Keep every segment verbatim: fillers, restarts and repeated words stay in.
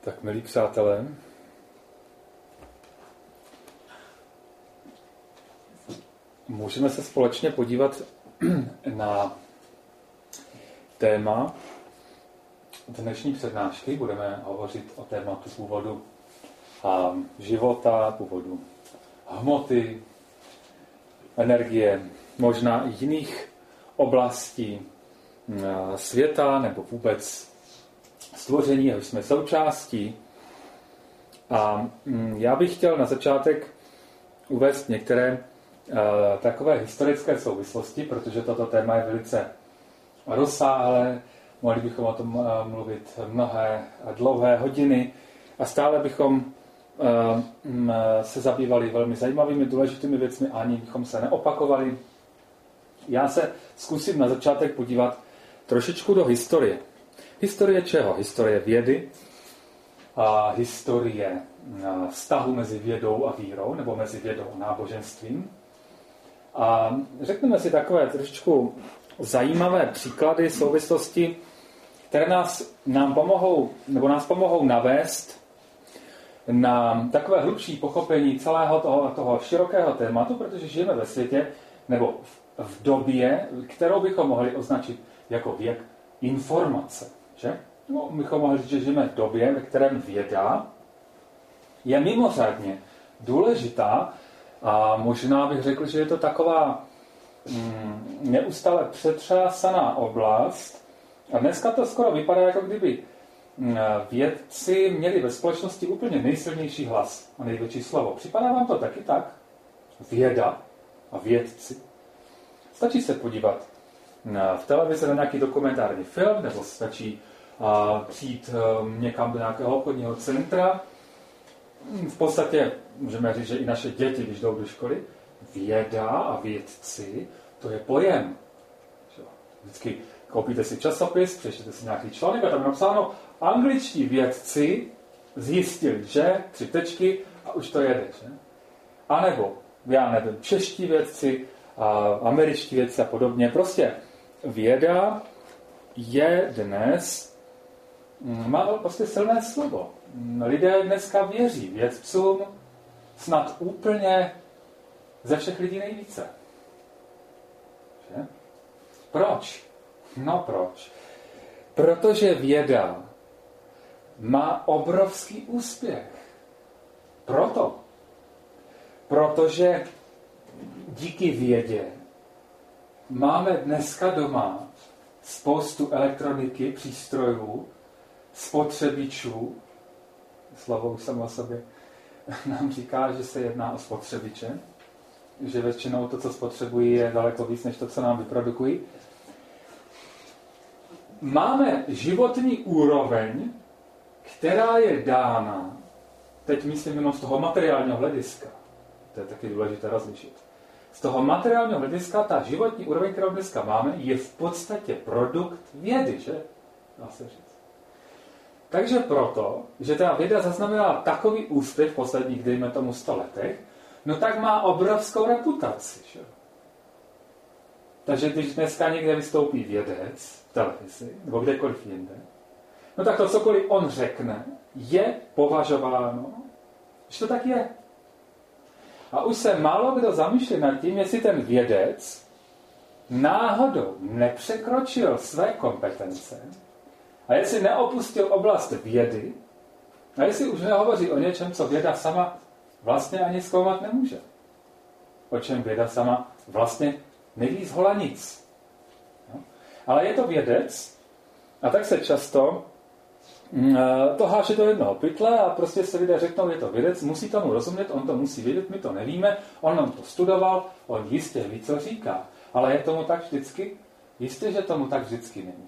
Tak, milí přátelé, můžeme se společně podívat na téma dnešní přednášky. Budeme hovořit o tématu původu a života, původu hmoty, energie, možná i jiných oblastí světa nebo vůbec stvoření, jehož jsme součástí. A já bych chtěl na začátek uvést některé uh, takové historické souvislosti, protože toto téma je velice rozsáhlé, mohli bychom o tom uh, mluvit mnohé dlouhé hodiny a stále bychom uh, m, se zabývali velmi zajímavými, důležitými věcmi a ani bychom se neopakovali. Já se zkusím na začátek podívat trošičku do historie. Historie čeho? Historie vědy, a historie vztahu mezi vědou a vírou, nebo mezi vědou a náboženstvím. A řekneme si takové trošičku zajímavé příklady, souvislosti, které nás, nám pomohou, nebo nás pomohou navést na takové hlubší pochopení celého toho, toho širokého tématu, protože žijeme ve světě, nebo v době, kterou bychom mohli označit jako věk informace. Že? No, bychom mohli říct, že žijeme v době, ve kterém věda je mimořádně důležitá a možná bych řekl, že je to taková mm, neustále přetřásaná oblast. A dneska to skoro vypadá, jako kdyby mm, vědci měli ve společnosti úplně nejsilnější hlas a největší slovo. Připadá vám to taky tak? Věda a vědci. Stačí se podívat v televizi na nějaký dokumentární film, nebo stačí a, přijít um, někam do nějakého obchodního centra. V podstatě můžeme říct, že i naše děti, když jdou do školy, věda a vědci, to je pojem. Vždycky koupíte si časopis, přečtete si nějaký článek a tam je napsáno angličtí vědci zjistili, že tři tečky a už to jede. Že? A nebo, já nevím, čeští vědci, a američtí vědci a podobně. Prostě věda je dnes, má prostě silné slovo. Lidé dneska věří vědcům snad úplně ze všech lidí nejvíce. Že? Proč? No proč? Protože věda má obrovský úspěch. Proto. Protože díky vědě máme dneska doma spoustu elektroniky, přístrojů, spotřebičů. Slovo už samo o sobě nám říká, že se jedná o spotřebiče, že většinou to, co spotřebují, je daleko víc, než to, co nám vyprodukují. Máme životní úroveň, která je dána, teď myslím jenom z toho materiálního hlediska, to je taky důležité rozlišit. Z toho materiálního hlediska ta životní úroveň, kterou dneska máme, je v podstatě produkt vědy, že? Dá se říct. Takže proto, že ta věda zaznamenala takový úspěch v posledních, dejme tomu, sto letech, no tak má obrovskou reputaci, že? Takže když dneska někde vystoupí vědec v televizi, nebo kdekoliv jinde, no tak to cokoliv on řekne, je považováno, že to tak je. A už se málo kdo zamýšlí nad tím, jestli ten vědec náhodou nepřekročil své kompetence a jestli neopustil oblast vědy a jestli už nehovoří o něčem, co věda sama vlastně ani zkoumat nemůže. O čem věda sama vlastně neví zhola nic. No. Ale je to vědec a tak se často to háže do jednoho pytle a prostě se lidé řeknou, je to vědec, musí tomu rozumět, on to musí vědět, my to nevíme, on nám to studoval, on jistě ví, co říká. Ale je tomu tak vždycky? Jistě, že tomu tak vždycky není.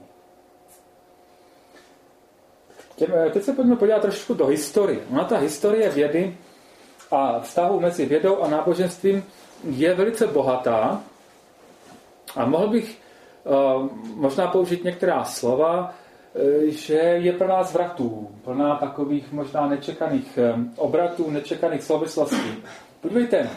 Teď se pojďme podívat trošku do historie. Ona ta historie vědy a vztahu mezi vědou a náboženstvím je velice bohatá a mohl bych uh, možná použít některá slova, že je plná zvratů, plná takových možná nečekaných obratů, nečekaných souvislostí. Podívejte,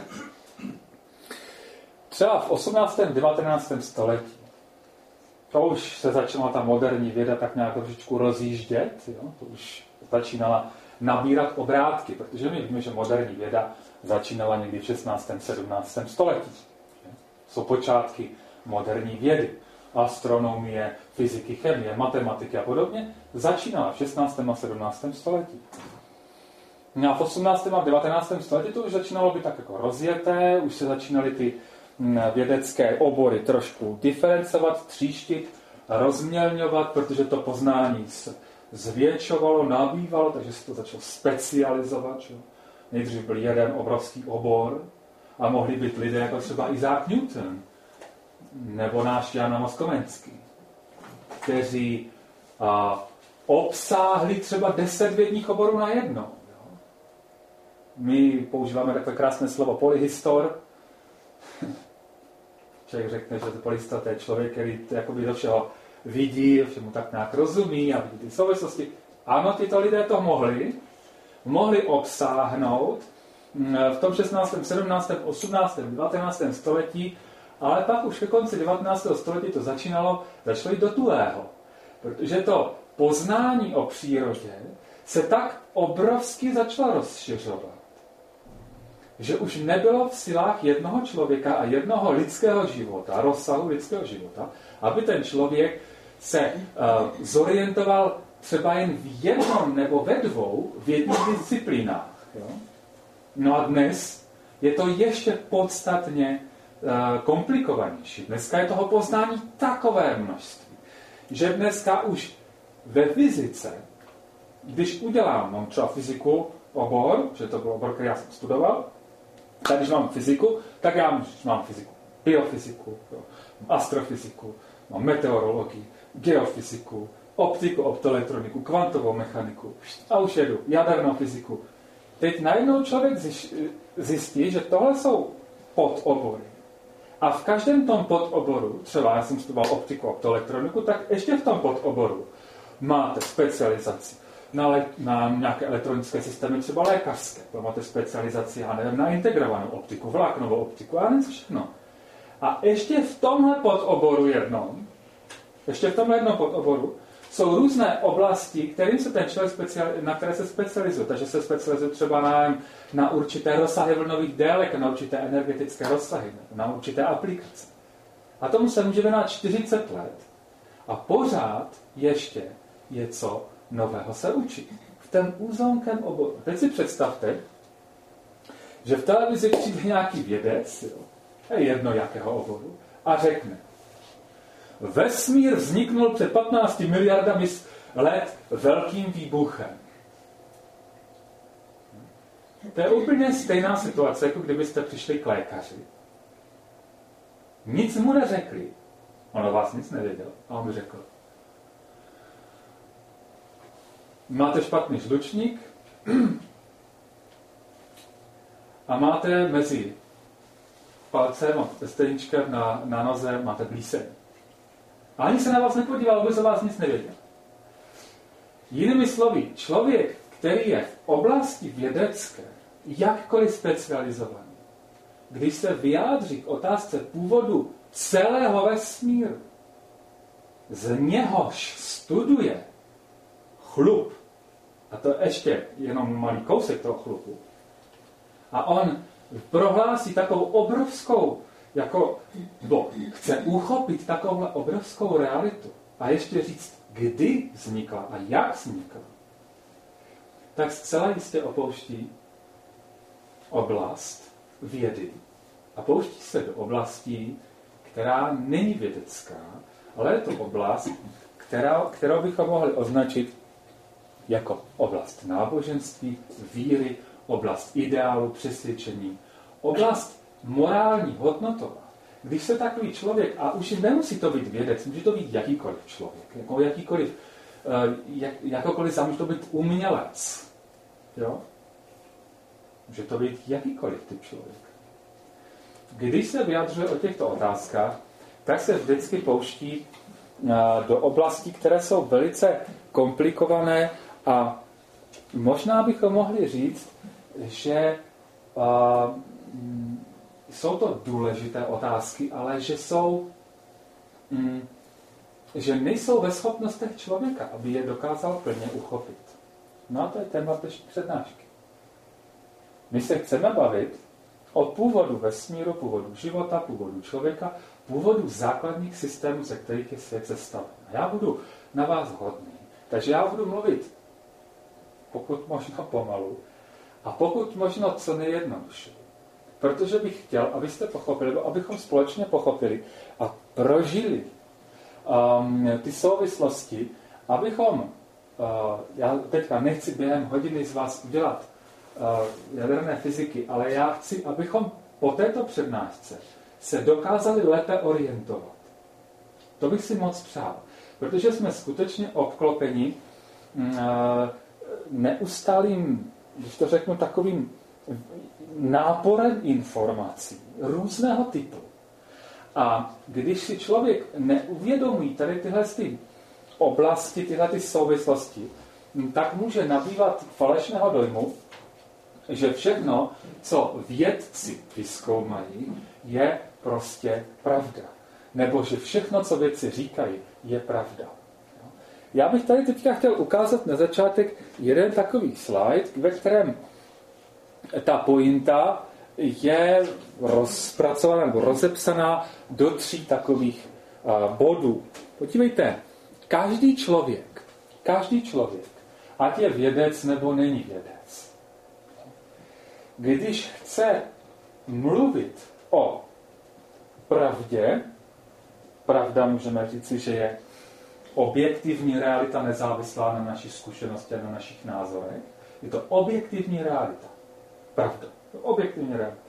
třeba v osmnáctém devatenáctém století to už se začala ta moderní věda tak nějak trošičku rozjíždět, jo? To už začínala nabírat obrátky, protože my víme, že moderní věda začínala někdy v šestnáctém sedmnáctém století. Jsou počátky moderní vědy. Astronomie, fyziky, chemie, matematiky a podobně začínala v šestnáctém a sedmnáctém století. No a v osmnáctém a devatenáctém století to už začínalo být tak jako rozjeté, už se začínaly ty vědecké obory trošku diferencovat, tříštit, rozmělňovat, protože to poznání se zvětšovalo, nabývalo, takže se to začalo specializovat. Že? Nejdřív byl jeden obrovský obor a mohli být lidé jako třeba Isaac Newton nebo náš Jan Amos Komenský, kteří a, obsáhli třeba deset vědních oborů na jedno. Jo? My používáme takové krásné slovo polyhistor. Člověk řekne, že to polyhistor to je člověk, který jakoby do všeho vidí, všemu tak nějak rozumí a vidí ty souvislosti. Ano, tyto lidé to mohli. Mohli obsáhnout v tom šestnáctém, sedmnáctém, osmnáctém, devatenáctém století, ale pak už ke konci devatenáctého století to začínalo, začalo jít do tuhého. Protože to poznání o přírodě se tak obrovsky začalo rozšiřovat, že už nebylo v silách jednoho člověka a jednoho lidského života, rozsahu lidského života, aby ten člověk se uh, zorientoval třeba jen v jednom nebo ve dvou vědních disciplínách. Jo? No a dnes je to ještě podstatně uh, komplikovanější. Dneska je toho poznání takové množství, že dneska už ve fyzice, když udělám, mám třeba fyziku obor, že to byl obor, který já jsem studoval, tak když mám fyziku, tak já mám fyziku, biofyziku, jo, astrofyziku, mám meteorologii, geofyziku, optiku, optoelektroniku, kvantovou mechaniku a už jedu, jadernou fyziku. Teď najednou člověk zjistí, že tohle jsou podobory. A v každém tom podoboru, třeba já jsem studoval optiku, optoelektroniku, tak ještě v tom podoboru máte specializaci na, le- na nějaké elektronické systémy, třeba lékařské. Máte specializaci, já nevím, na integrovanou optiku, vláknovou optiku, a nevím všechno. A ještě v tomhle podoboru jednom, ještě v tomhle jednom podoboru, jsou různé oblasti, kterým se ten člověk speciali- na které se specializuje. Takže se specializuje třeba na, na určité rozsahy vlnových délek, na určité energetické rozsahy, na určité aplikace. A tomu se může věnovat čtyřicet let. A pořád ještě je co nového se učit. V ten úzonkem oboru. Teď si představte, že v televizi přijde nějaký vědec, jo, je jedno jakého oboru, a řekne: vesmír vzniknul před patnácti miliardami let velkým výbuchem. To je úplně stejná situace, jako kdybyste přišli k lékaři. Nic mu neřekli. On o vás nic nevěděl. A on by řekl: máte špatný žlučník a máte mezi palcem a prsteničkem na, na noze máte plíseň. A ani se na vás nepodíval, vůbec o vás nic nevěděl. Jinými slovy, člověk, který je v oblasti vědecké jakkoliv specializovaný, když se vyjádří k otázce původu celého vesmíru, z něhož studuje chlup, a to ještě jenom malý kousek toho chlupu, a on prohlásí takovou obrovskou, jako, bo, chce uchopit takovou obrovskou realitu a ještě říct, kdy vznikla a jak vznikla, tak zcela jistě opouští oblast vědy a pouští se do oblastí, která není vědecká, ale je to oblast, která, kterou bychom mohli označit jako oblast náboženství, víry, oblast ideálu, přesvědčení, oblast morální, hodnotová. Když se takový člověk, a už nemusí to být vědec, může to být jakýkoliv člověk, jako jakýkoliv, jak, jakokoliv sám, může to být umělec. Jo? Může to být jakýkoliv typ člověk. Když se vyjadřuje o těchto otázkách, tak se vždycky pouští do oblastí, které jsou velice komplikované a možná bychom mohli říct, že uh, jsou to důležité otázky, ale že jsou, um, že nejsou ve schopnostech člověka, aby je dokázal plně uchopit. No a to je téma dnešní přednášky. My se chceme bavit o původu vesmíru, původu života, původu člověka, původu základních systémů, ze kterých je svět sestaven. Já budu na vás hodný, takže já budu mluvit pokud možno pomalu a pokud možno co nejjednodušeji. Protože bych chtěl, abyste pochopili, nebo abychom společně pochopili a prožili um, ty souvislosti, abychom, uh, já teďka nechci během hodiny z vás udělat uh, jaderné fyziky, ale já chci, abychom po této přednášce se dokázali lépe orientovat. To bych si moc přál, protože jsme skutečně obklopeni uh, neustálým, když to řeknu, takovým náporem informací různého typu. A když si člověk neuvědomí tady tyhle ty oblasti, tyhle ty souvislosti, tak může nabývat falešného dojmu, že všechno, co vědci vyzkoumají, je prostě pravda. Nebo že všechno, co vědci říkají, je pravda. Já bych tady teďka chtěl ukázat na začátek jeden takový slide, ve kterém ta pointa je rozpracovaná nebo rozepsaná do tří takových uh, bodů. Podívejte, každý člověk, každý člověk, ať je vědec nebo není vědec, když chce mluvit o pravdě, pravda můžeme říci, že je objektivní realita nezávislá na našich zkušenostech a na našich názorech. Je to objektivní realita. Pravda. Objektivní realita.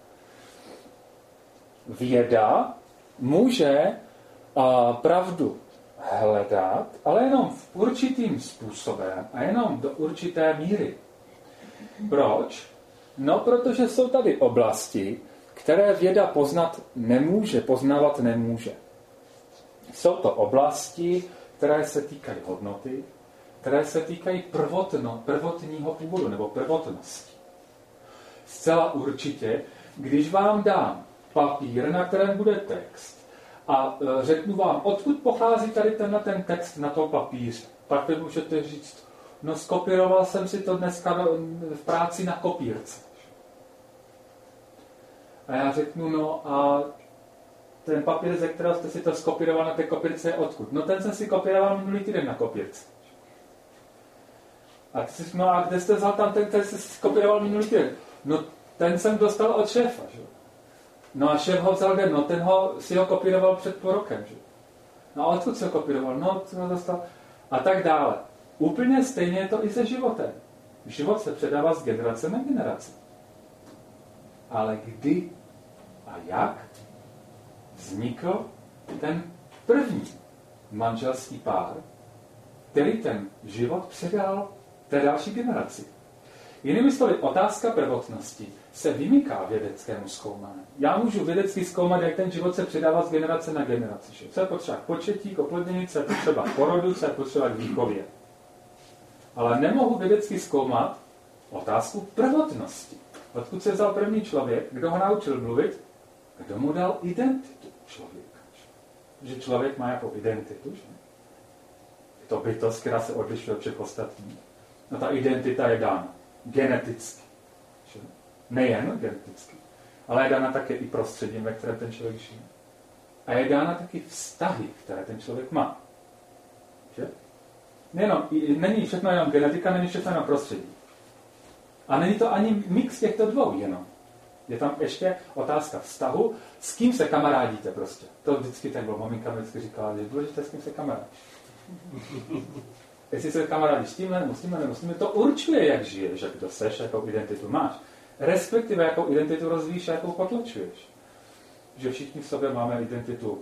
Věda může a, pravdu hledat, ale jenom v určitým způsobem a jenom do určité míry. Proč? No, protože jsou tady oblasti, které věda poznat nemůže, poznávat nemůže. Jsou to oblasti, které se týkají hodnoty, které se týkají prvotno, prvotního původu nebo prvotnosti. Zcela určitě, když vám dám papír, na kterém bude text a e, řeknu vám, odkud pochází tady tenhle ten text na tom papíře, pak vy můžete říct, no skopíroval jsem si to dneska v práci na kopírce. A já řeknu, no a ten papír, ze kterého jste si to skopíroval na té kopírce, je odkud? No ten jsem si kopíroval minulý týden na kopírce. A ty si, no a kde jste vzal tam ten, který jste si skopíroval minulý týden? No ten jsem dostal od šéfa, že? No a šéf ho vzal kde? No ten ho, si ho kopíroval před půl rokem, že? No a odkud se ho kopíroval? No, co ho dostal? A tak dále. Úplně stejně je to i se životem. Život se předává z generace na generaci. Ale kdy a jak vznikl ten první manželský pár, který ten život předal té další generaci. Jinými slovy, otázka prvotnosti se vymyká vědeckému zkoumání. Já můžu vědecky zkoumat, jak ten život se předává z generace na generaci. Že? Co je potřeba k početí, k oplodnění, co je potřeba k porodu, co je potřeba k výchově. Ale nemohu vědecky zkoumat otázku prvotnosti. Odkud se vzal první člověk, kdo ho naučil mluvit, kdo mu dal identitu člověka. Že člověk má jako identitu, že? Je to bytost, která se odlišuje od všech ostatních. No ta identita je dána geneticky. Že? Nejen geneticky, ale je dána také i prostředím, ve kterém ten člověk žije. A je dána taky vztahy, které ten člověk má. Že? Nejenom, není všechno jenom genetika, není všechno jenom prostředí. A není to ani mix těchto dvou jenom. Je tam ještě otázka vztahu, s kým se kamarádíte prostě. To vždycky tak bylo. Maminka mi vždycky říkala, že je důležité, s kým se kamarádíš. Jestli se kamarádíš s tímhle, nebo s tímhle, nebo s tímhle, to určuje, jak žiješ, jak kdo seš, jakou identitu máš. Respektive, jakou identitu rozvíjíš a jakou potlačuješ. Že všichni v sobě máme identitu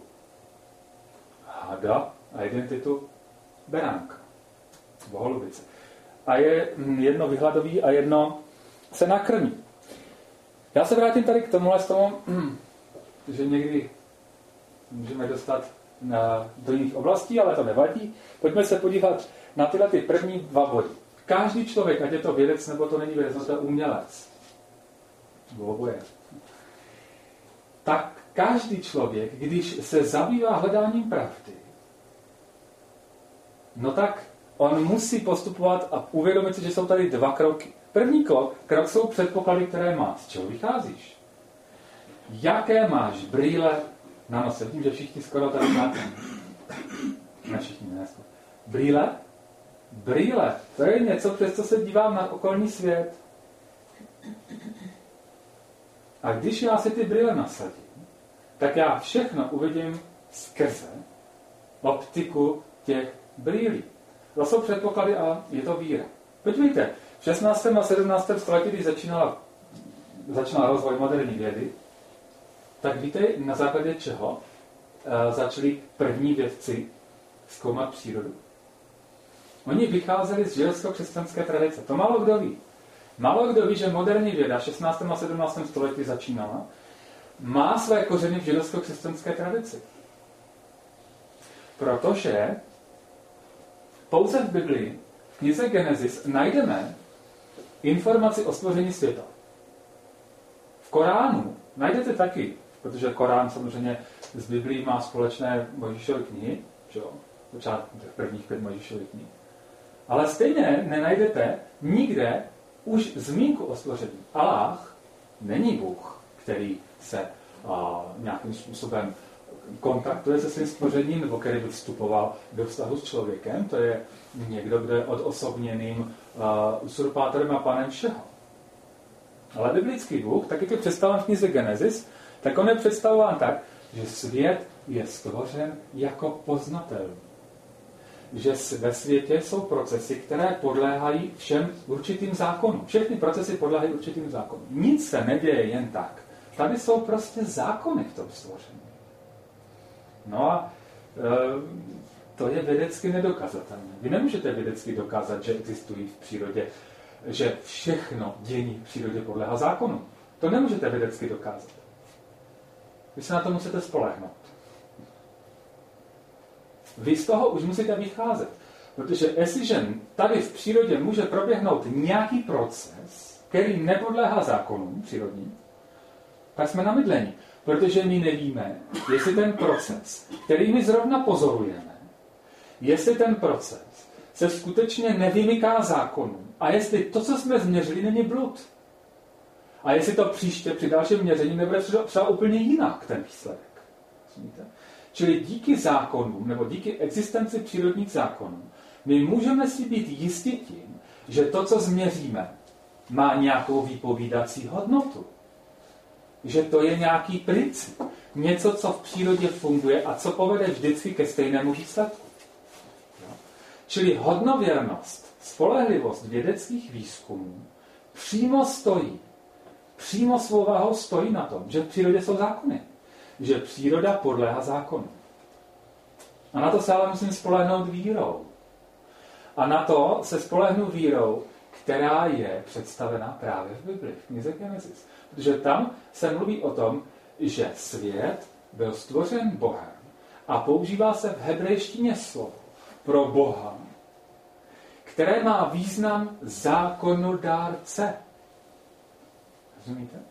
hada a identitu beránka. Nebo holubice. A je jedno vyhladový a jedno se nakrmí. Já se vrátím tady k tomuhle z tomu, že někdy můžeme dostat na, do jiných oblastí, ale to nevadí. Pojďme se podívat na tyhle ty první dva body. Každý člověk, ať je to vědec, nebo to není vědec, to je umělec. Oboje. Tak každý člověk, když se zabývá hledáním pravdy, no tak on musí postupovat a uvědomit si, že jsou tady dva kroky. První krok, krok jsou předpoklady, které má. Z čeho vycházíš? Jaké máš brýle na nose? Vidím, že všichni skoro tady máte. Ne všichni, ne. Brýle? Brýle. To je něco, přes co se dívám na okolní svět. A když já si ty brýle nasadím, tak já všechno uvidím skrze optiku těch brýlí. To jsou předpoklady a je to víra. Podívejte, v šestnáctém a sedmnáctém století, když začínala, začínala rozvoj moderní vědy, tak víte, na základě čeho uh, začali první vědci zkoumat přírodu? Oni vycházeli z židovsko-křesťanské tradice. To málo kdo ví. Málo kdo ví, že moderní věda v šestnáctém a sedmnáctém století začínala, má své kořeny v židovsko-křesťanské tradici. Protože pouze v Biblii, v knize Genesis, najdeme informaci o stvoření světa. V Koránu najdete taky, protože Korán samozřejmě z Biblii má společné Mojžíšovy knihy, že jo? Těch prvních pět Mojžíšových knih. Ale stejně nenajdete nikde už zmínku o stvoření. Allah není Bůh, který se a, nějakým způsobem kontaktuje se svým stvořením, nebo který by vstupoval do vztahu s člověkem. To je někdo, kdo je odosobněným uh, usurpátorem a panem všeho. Ale biblický Bůh, tak jak je představen v knize Genesis, tak on je představován tak, že svět je stvořen jako poznatelný. Že ve světě jsou procesy, které podléhají všem určitým zákonům. Všechny procesy podléhají určitým zákonům. Nic se neděje jen tak. Tady jsou prostě zákony v tom stvoření. No a e, to je vědecky nedokazatelné. Vy nemůžete vědecky dokázat, že existují v přírodě, že všechno dění v přírodě podléhá zákonu. To nemůžete vědecky dokázat. Vy se na to musíte spolehnout. Vy z toho už musíte vycházet. Protože jestliže tady v přírodě může proběhnout nějaký proces, který nepodléhá zákonům přírodním, tak jsme na mydlení. Protože my nevíme, jestli ten proces, který my zrovna pozorujeme, jestli ten proces se skutečně nevymyká zákonům a jestli to, co jsme změřili, není blud. A jestli to příště při dalším měření nebude třeba úplně jinak ten výsledek. Rozumíte? Čili díky zákonům, nebo díky existenci přírodních zákonů, my můžeme si být jistí tím, že to, co změříme, má nějakou výpovídací hodnotu. Že to je nějaký princip. Něco, co v přírodě funguje a co povede vždycky ke stejnému výsledku. Jo? Čili hodnověrnost, spolehlivost vědeckých výzkumů přímo stojí, přímo svou váhou stojí na tom, že v přírodě jsou zákony. Že příroda podléhá zákonu. A na to se ale musím spolehnout vírou. A na to se spolehnu vírou, která je představena právě v Biblii, v knize Genesis. Protože tam se mluví o tom, že svět byl stvořen Bohem a používá se v hebrejštině slovo pro Boha, které má význam zákonodárce. Rozumíte?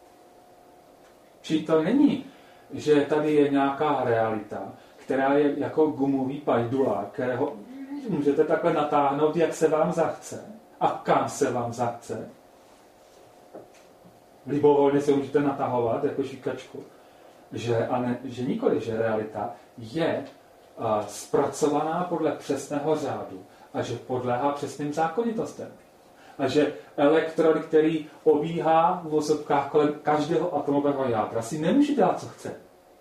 Čili to není, že tady je nějaká realita, která je jako gumový pajdulák, kterého můžete takhle natáhnout, jak se vám zachce a kam se vám zachce. Libovolně se můžete natahovat jako šikačku. Že, a ne, že nikoli, že realita je uh, zpracovaná podle přesného řádu a že podléhá přesným zákonitostem. A že elektron, který obíhá v osobkách kolem každého atomového jádra, si nemůže dělat, co chce.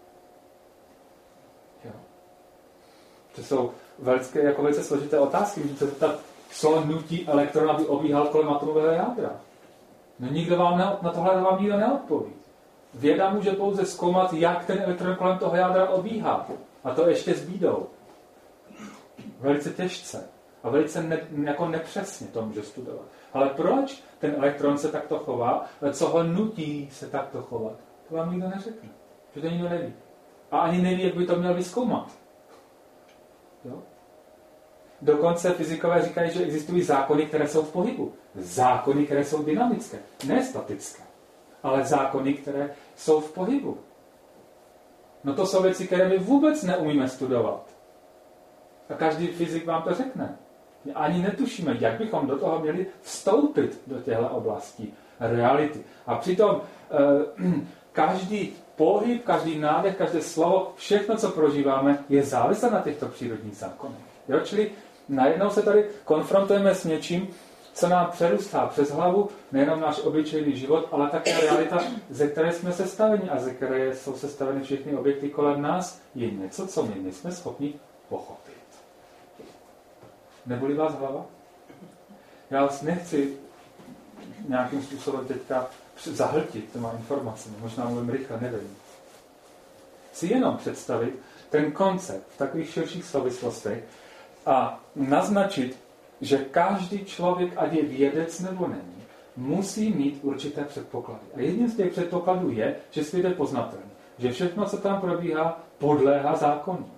Jo. To jsou velice, jako velice složité otázky. Můžete se zeptat, co nutí elektron, aby obíhal kolem atomového jádra. No nikdo vám ne, na tohle vám nikdo neodpoví. Věda může pouze zkoumat, jak ten elektron kolem toho jádra obíhá. A to ještě s bídou. Velice těžce. A velice ne, jako nepřesně to může studovat. Ale proč ten elektron se takto chová, co ho nutí se takto chovat? To vám nikdo neřekne. Že to nikdo neví. A ani neví, jak by to měl vyzkoumat. Jo? Dokonce fyzikové říkají, že existují zákony, které jsou v pohybu. Zákony, které jsou dynamické. Ne statické. Ale zákony, které jsou v pohybu. No to jsou věci, které my vůbec neumíme studovat. A každý fyzik vám to řekne. Ani netušíme, jak bychom do toho měli vstoupit do těchto oblastí reality. A přitom eh, každý pohyb, každý nádech, každé slovo, všechno, co prožíváme, je závislé na těchto přírodních zákonech. Jo? Čili najednou se tady konfrontujeme s něčím, co nám přerůstá přes hlavu, nejenom náš obyčejný život, ale také realita, ze které jsme sestaveni a ze které jsou sestaveny všechny objekty kolem nás, je něco, co my nejsme schopni pochopit. Nebolí vás hlava? Já vás nechci nějakým způsobem teďka zahltit těma informacemi, možná mluvím rychle, nevím. Chci jenom představit ten koncept v takových širších souvislostech a naznačit, že každý člověk, ať je vědec nebo není, musí mít určité předpoklady. A jedním z těch předpokladů je, že svět je poznatelný. Že všechno, co tam probíhá, podléhá zákonům.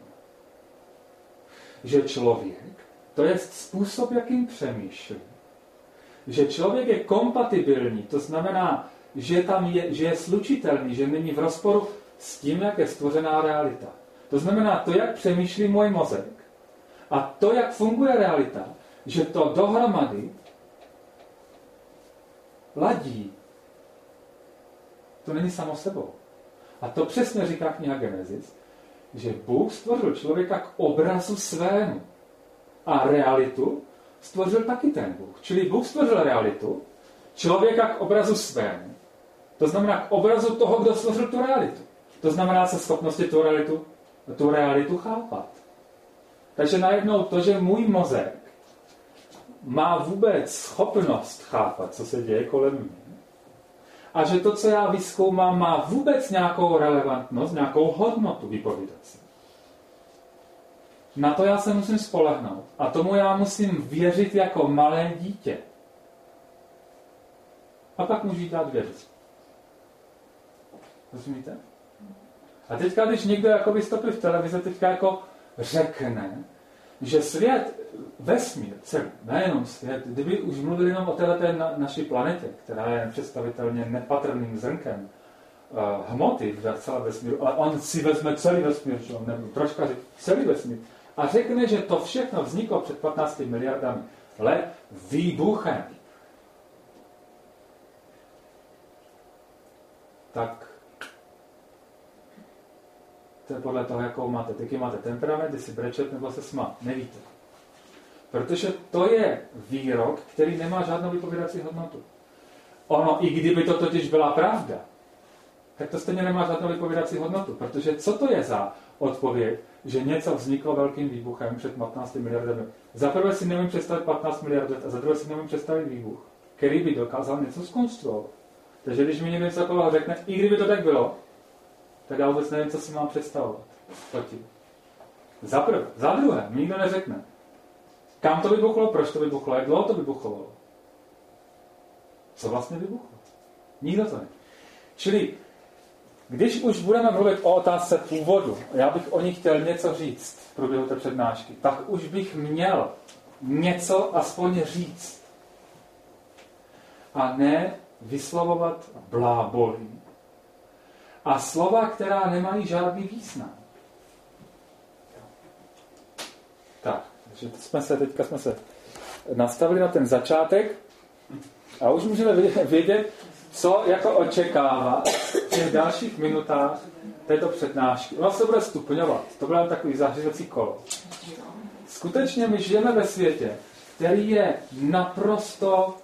Že člověk, to je způsob, jakým přemýšlí. Že člověk je kompatibilní, to znamená, že, tam je, že je slučitelný, že není v rozporu s tím, jak je stvořená realita. To znamená, to, jak přemýšlí můj mozek a to, jak funguje realita, že to dohromady ladí. To není samo sebou. A to přesně říká kniha Genesis, že Bůh stvořil člověka k obrazu svému. A realitu stvořil taky ten Bůh. Čili Bůh stvořil realitu, člověka k obrazu svému. To znamená k obrazu toho, kdo stvořil tu realitu. To znamená se schopnosti tu realitu, tu realitu chápat. Takže najednou to, že můj mozek má vůbec schopnost chápat, co se děje kolem mě, a že to, co já vyzkoumám, má vůbec nějakou relevantnost, nějakou hodnotu vypovídací. Na to já se musím spolehnout. A tomu já musím věřit jako malé dítě. A pak můžu dát věřit. Rozumíte? A teďka, když někdo jako vystoupí v televizi, teďka jako řekne, že svět, vesmír, celý, nejenom svět, kdyby už mluvili jenom o této na, naší planetě, která je nepředstavitelně nepatrným zrnkem uh, hmoty v celé vesmíru, ale on si vezme celý vesmír, čo? Nebo troška říct, celý vesmír, a řekne, že to všechno vzniklo před patnácti miliardami let výbuchem. Tak to je podle toho, jakou máte. Taky máte temperament, jestli brečet nebo se smát. Nevíte. Protože to je výrok, který nemá žádnou vypovídací hodnotu. Ono, i kdyby to totiž byla pravda, tak to stejně nemá žádnou vypovídací hodnotu. Protože co to je za odpověď, že něco vzniklo velkým výbuchem před patnácti miliardami? Za prvé si nemůžu představit patnáct miliard let a za druhé si nemůžu představit výbuch, který by dokázal něco zkonstruovat. Takže když mi někdo něco takového řekne, i kdyby to tak bylo, tak já vůbec nevím, co si mám představovat. Za prvé. Za druhé, mi nikdo neřekne. Kam to vybuchlo, proč to vybuchlo, jak dlouho to vybuchlo. Co vlastně vybuchlo? Nikdo to neví. Čili, když už budeme mluvit o otázce původu, já bych o ní chtěl něco říct v průběhu té přednášky, tak už bych měl něco aspoň říct. A ne vyslovovat blábolí. A slova, která nemají žádný význam. Tak, takže jsme se, teďka jsme se nastavili na ten začátek a už můžeme vědět, co jako očekávat v těch dalších minutách této přednášky. Ono se bude stupňovat. To bude takový zahřívací kolo. Skutečně my žijeme ve světě, který je naprosto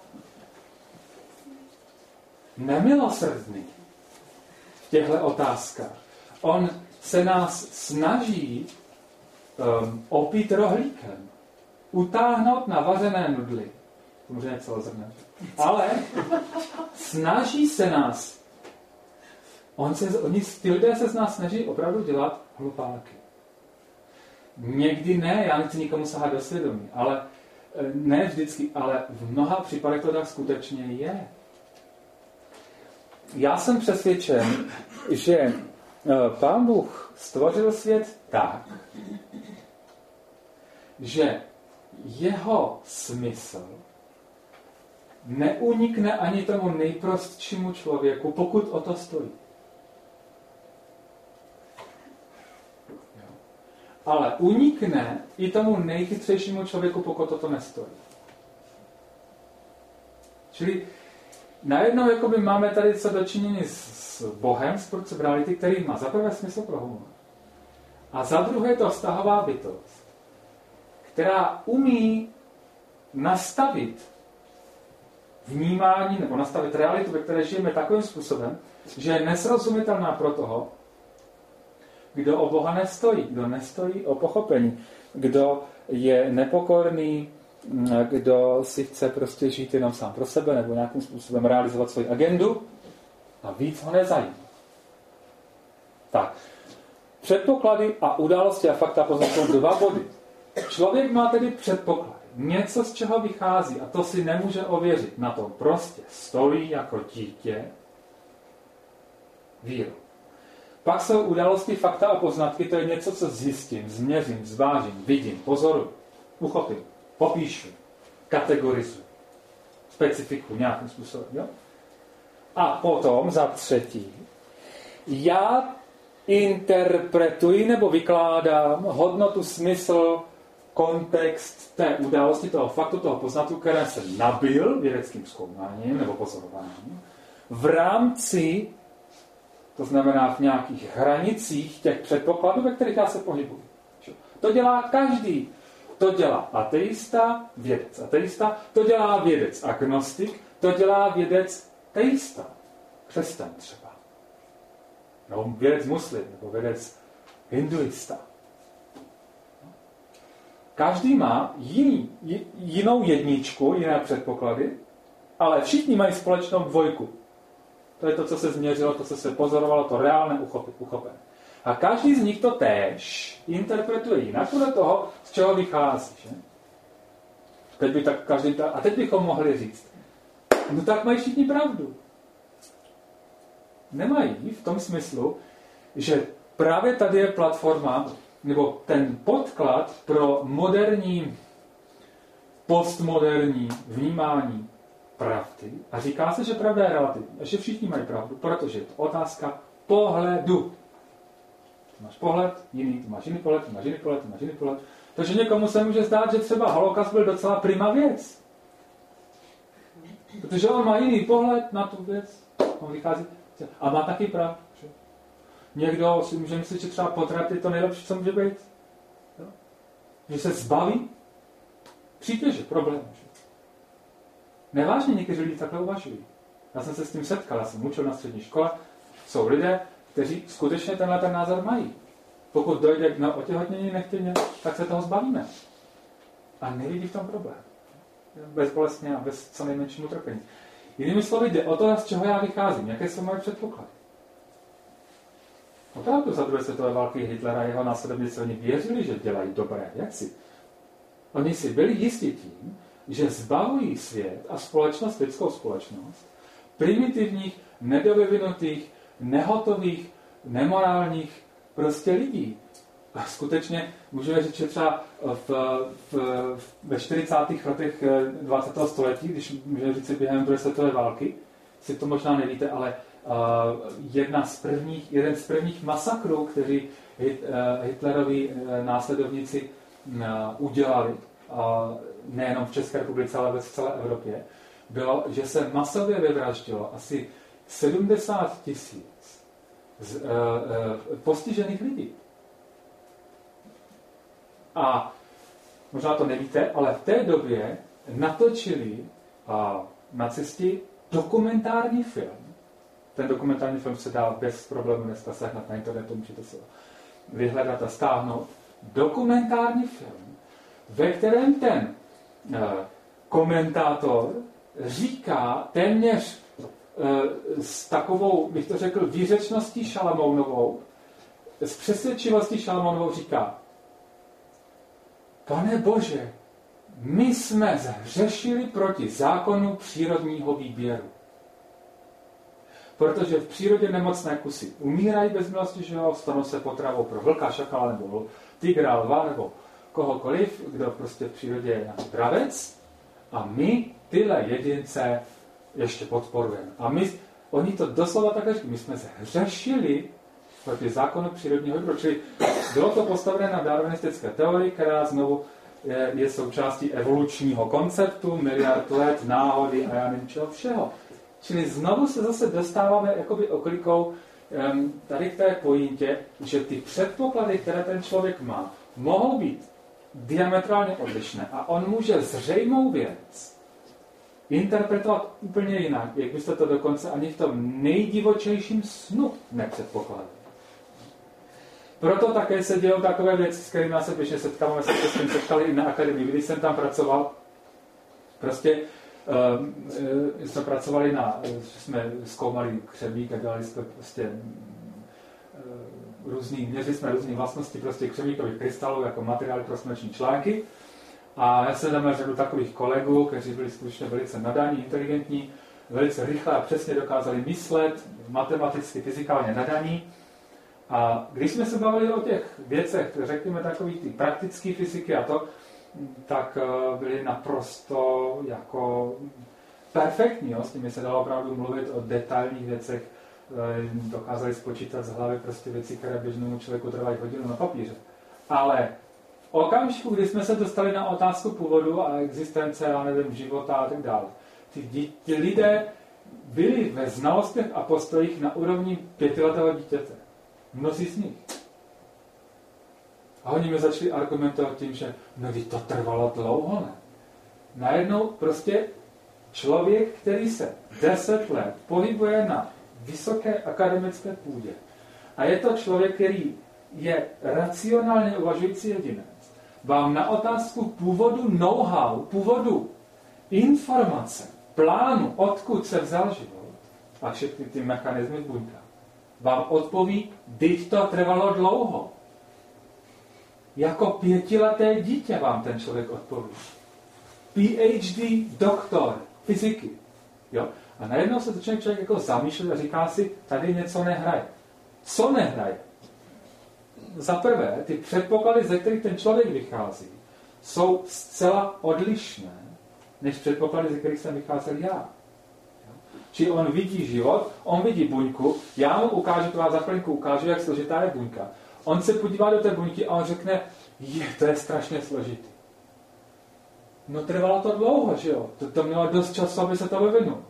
nemilosrdný v těchto otázkách. On se nás snaží um, opít rohlíkem, utáhnout na vařené nudly. To může něco ozrnat. Ale snaží se nás. On se, oni, ty lidé se z nás snaží opravdu dělat hlupáky. Někdy ne, já nechci nikomu sahat do svědomí, ale ne vždycky, ale v mnoha případech to tak skutečně je. Já jsem přesvědčen, že Pán Bůh stvořil svět tak, že jeho smysl neunikne ani tomu nejprostšímu člověku, pokud o to stojí. ale unikne i tomu nejchytřejšímu člověku, pokud toto nestojí. Čili najednou jakoby máme tady co dočinění s Bohem, s Tvůrcem reality, který má za prvé smysl pro humor. A za druhé je to vztahová bytost, která umí nastavit vnímání nebo nastavit realitu, ve které žijeme takovým způsobem, že je nesrozumitelná pro toho, kdo o Boha nestojí, kdo nestojí o pochopení, kdo je nepokorný, kdo si chce prostě žít jenom sám pro sebe nebo nějakým způsobem realizovat svoji agendu a víc ho nezajímá. Tak. Předpoklady a události a fakta poznačují dva body. Člověk má tedy předpoklady. Něco, z čeho vychází, a to si nemůže ověřit. Na tom prostě stojí jako dítě víru. Pak jsou události, fakta a poznatky, to je něco, co zjistím, změřím, zvážím, vidím, pozoruji, uchopím, popíšu, kategorizuji, specifikuji nějakým způsobem. Jo? A potom za třetí, já interpretuji nebo vykládám hodnotu, smysl, kontext té události, toho faktu, toho poznatku, které se nabil vědeckým zkoumáním nebo pozorováním, v rámci, to znamená v nějakých hranicích těch předpokladů, ve kterých já se pohybuji. To dělá každý. To dělá ateista, vědec ateista, to dělá vědec agnostik, to dělá vědec teista, křesťan třeba. Nebo vědec muslim, nebo vědec hinduista. Každý má jiný, jinou jedničku, jiné předpoklady, ale všichni mají společnou dvojku. To je to, co se změřilo, to, co se pozorovalo, to reálné uchopení. A každý z nich to též interpretuje jinak podle toho, z čeho vychází. Že? Teď by tak každý ta... A teď bychom mohli říct, no tak mají všichni pravdu. Nemají v tom smyslu, že právě tady je platforma, nebo ten podklad pro moderní, postmoderní vnímání pravdy. A říká se, že pravda je relativní. A že všichni mají pravdu, protože je to otázka pohledu. Ty máš pohled, jiný, ty máš jiný pohled, ty máš jiný pohled, ty máš jiný pohled. Takže někomu se může zdát, že třeba holokaust byl docela prima věc. Protože on má jiný pohled na tu věc. On vychází a má taky pravdu. Někdo si může myslet, že třeba potrat je to nejlepší, co může být. Jo? Že se zbaví přítěže, problémů. Nevážně někteří lidi takhle uvažují. Já jsem se s tím setkal, já jsem učil na střední škole. Jsou lidé, kteří skutečně tenhle ten názor mají. Pokud dojde k otěhotnění nechtěně, tak se toho zbavíme. A nevidí v tom problém. Bezbolestně a bez co nejmenšímu utrpení. Jinými slovy, jde o to, z čeho já vycházím. Jaké jsou moje předpoklady. Opravdu za druhé světové války Hitlera a jeho následovníci, oni věřili, že dělají dobré věci. Oni si byli jistí tím, že zbavují svět a společnost, lidskou společnost, primitivních, nedovyvinutých, nehotových, nemorálních prostě lidí. A skutečně můžeme říct, že třeba v, v, ve čtyřicátých letech dvacátého století, když můžeme říct si během druhé světové války, si to možná nevíte, ale uh, jedna z prvních, jeden z prvních masakrů, kteří Hit, uh, Hitlerovi uh, následovníci uh, udělali, uh, nejenom v České republice, ale ve celé Evropě, bylo, že se masově vyvraždilo asi sedmdesát tisíc z, uh, uh, postižených lidí. A možná to nevíte, ale v té době natočili a, nacisti dokumentární film. Ten dokumentární film se dá bez problémů dneska sehnat na internetu, můžete se vyhledat a stáhnout. Dokumentární film, ve kterém ten e, komentátor říká téměř e, s takovou, bych to řekl, výřečností Šalamounovou, s přesvědčivostí Šalamounovou říká: Pane Bože, my jsme zhřešili proti zákonu přírodního výběru. Protože v přírodě nemocné kusy umírají bez milosti, že jo, stanou se potravou pro vlka, šakala, nebo tygra, lva, nebo kohokoliv, kdo prostě v přírodě je nějaký dravec. A my tyhle jedince ještě podporujeme. A my, oni to doslova takhle říkají, my jsme zhřešili proti zákonu přírodního výběru. Čili bylo to postavené na darwinistické teorii, která znovu je, je součástí evolučního konceptu, miliard let, náhody a já nevím čeho všeho. Čili znovu se zase dostáváme jakoby oklikou um, tady k té pointě, že ty předpoklady, které ten člověk má, mohou být diametrálně odlišné a on může zřejmou věc interpretovat úplně jinak, jak byste to dokonce ani v tom nejdivočejším snu nepředpokládali. Proto také se dělou takové věci, s kterými se běžně setkáváme, jsme se s tím setkali i na akademii. Když jsem tam pracoval, prostě uh, jsme pracovali na, že jsme zkoumali křemík a dělali jsme prostě uh, různý, měřili jsme různé vlastnosti prostě křemíkových krystalů jako materiály pro sluneční články. A já jsem tam měl řadu takových kolegů, kteří byli skutečně velice nadaní, inteligentní, velice rychle a přesně dokázali myslet, matematicky, fyzikálně nadaní. A když jsme se bavili o těch věcech, řekněme takový ty praktické fyziky a to, tak byli naprosto jako perfektní. Jo? S nimi se dalo opravdu mluvit o detailních věcech, dokázali spočítat z hlavy prostě věci, které běžnému člověku trvají hodinu na papíře. Ale v okamžiku, kdy jsme se dostali na otázku původu a existence, já nevím, života a tak dále, ty, ty lidé byli ve znalostech a postojích na úrovni pětiletého dítěte. Mnozí z nich. A oni mi začali argumentovat tím, že no, to trvalo dlouho, ne? Najednou prostě člověk, který se deset let pohybuje na vysoké akademické půdě a je to člověk, který je racionálně uvažující jedinec, vám na otázku původu know-how, původu informace, plánu, odkud se vzal život a všechny ty mechanismy v buňkách, vám odpoví, vždyť to trvalo dlouho. Jako pětileté dítě vám ten člověk odpoví. P H D doktor fyziky. Jo? A najednou se začne člověk jako zamýšlet a říká si, tady něco nehraje. Co nehraje? Za prvé, ty předpoklady, ze kterých ten člověk vychází, jsou zcela odlišné, než předpoklady, ze kterých jsem vycházel já. Či on vidí život, on vidí buňku, já mu ukážu, to vám za chvilinku ukážu, jak složitá je buňka. On se podívá do té buňky a on řekne, je, to je strašně složitý. No trvalo to dlouho, že jo? To, to mělo dost času, aby se to vyvinulo.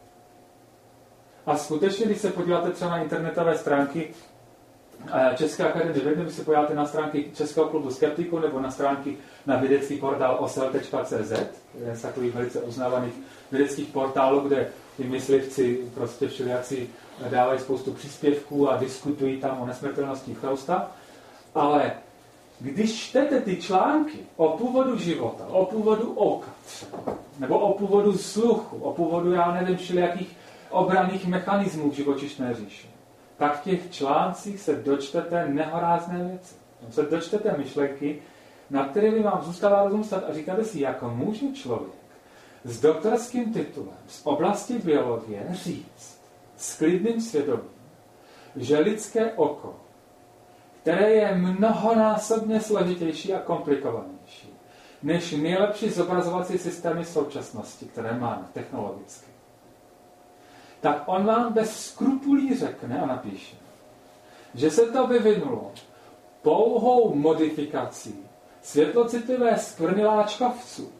A skutečně, když se podíváte třeba na internetové stránky České akademie vědy, když se podíváte na stránky Českého klubu skeptiků nebo na stránky na vědecký portál osel tečka cé zet, jeden z takových velice uznávaných vědeckých portálů, kde ty myslivci prostě všelijaci dávají spoustu příspěvků a diskutují tam o nesmrtelnosti chrousta. Ale když čtete ty články o původu života, o původu oka, nebo o původu sluchu, o původu, já nevím, všelijakých obranných mechanismů v živočišné říši, tak v těch článcích se dočtete nehorázné věci. Tam se dočtete myšlenky, na kterými vám zůstává rozum stát a říkáte si, jak může člověk s doktorským titulem z oblasti biologie říct s klidným svědomím, že lidské oko, které je mnohonásobně složitější a komplikovanější než nejlepší zobrazovací systémy současnosti, které máme technologicky, tak on vám bez skrupulí řekne a napíše, že se to vyvinulo pouhou modifikací světlocitlivé skvrny láčkovců.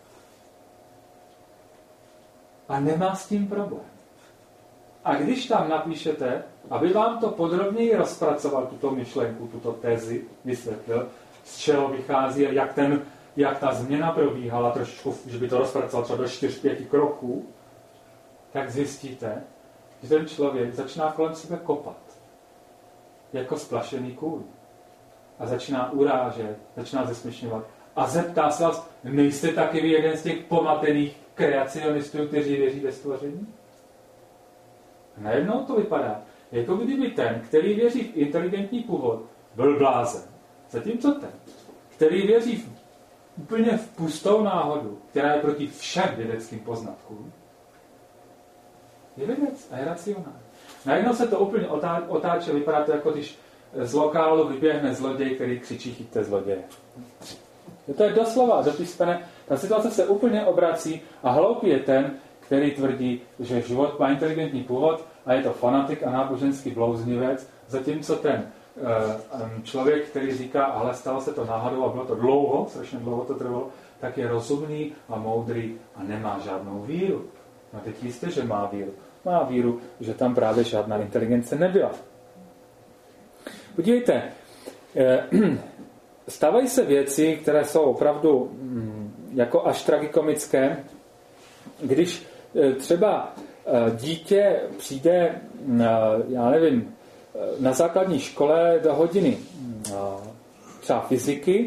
A nemá s tím problém. A když tam napíšete, aby vám to podrobněji rozpracoval, tuto myšlenku, tuto tezi, vysvětlil, z čeho vychází a jak, ten, jak ta změna probíhala, trošičku, že by to rozpracoval třeba do čtyř pěti kroků, tak zjistíte, že ten člověk začíná kolem sebe kopat. Jako splašený kůň. A začíná urážet, začíná zesměšňovat. A zeptá se vás, nejste taky vy jeden z těch pomatených kreacionistů, kteří věří ve stvoření? A najednou to vypadá, jako kdyby ten, který věří v inteligentní původ, byl blázen. Zatímco ten, který věří v, úplně v pustou náhodu, která je proti všem vědeckým poznatkům, je vědec a je racionální. Najednou se to úplně otáčí, vypadá to, jako když z lokálu vyběhne zloděj, který křičí, chyťte zloděje. To je doslova zapísané, ta situace se úplně obrací a hloupý je ten, který tvrdí, že život má inteligentní původ a je to fanatik a náboženský blouznivec, Zatímco ten člověk, který říká, ale stalo se to náhodou a bylo to dlouho, strašně dlouho to trvalo, tak je rozumný a moudrý a nemá žádnou víru. No teď jistě, že má víru. Má víru, že tam právě žádná inteligence nebyla. Podívejte, stávají se věci, které jsou opravdu jako až tragikomické, když třeba dítě přijde, já nevím, na základní škole do hodiny třeba fyziky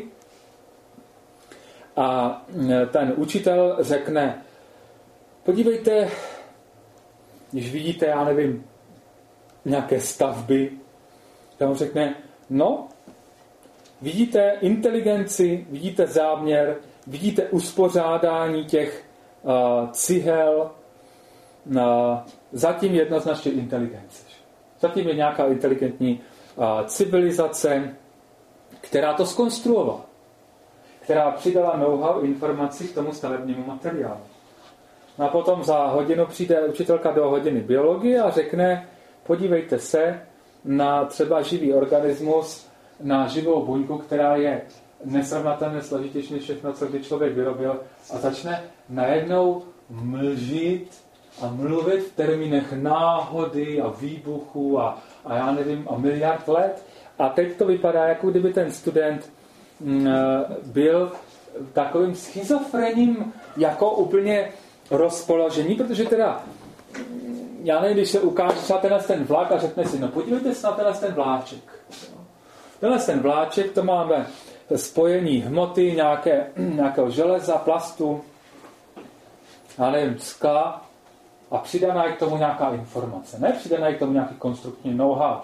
a ten učitel řekne, podívejte, když vidíte, já nevím, nějaké stavby, tam řekne, no, vidíte inteligenci, vidíte záměr, vidíte uspořádání těch uh, cihel, uh, zatím jednoznačně inteligence. Zatím je nějaká inteligentní uh, civilizace, která to zkonstruovala, která přidala know-how informaci k tomu stavebnímu materiálu. No a potom za hodinu přijde učitelka do hodiny biologie a řekne, podívejte se na třeba živý organismus, na živou buňku, která je nesrovnatelně složitější než všechno, co kdy člověk vyrobil, a začne najednou mlžit a mluvit v termínech náhody a výbuchu a, a já nevím, a miliard let. A teď to vypadá, jako kdyby ten student m, byl takovým schizofrením, jako úplně rozpoložení, protože teda já nevím, když se ukáže třeba tenhle ten vlak a řekne si, no podívejte se na tenhle ten vláček. Tenhle ten vláček, to máme spojení hmoty, nějaké, nějakého železa, plastu, já nevím, skla a přidaná je k tomu nějaká informace. Ne přidaná je k tomu nějaký konstruktní know-how.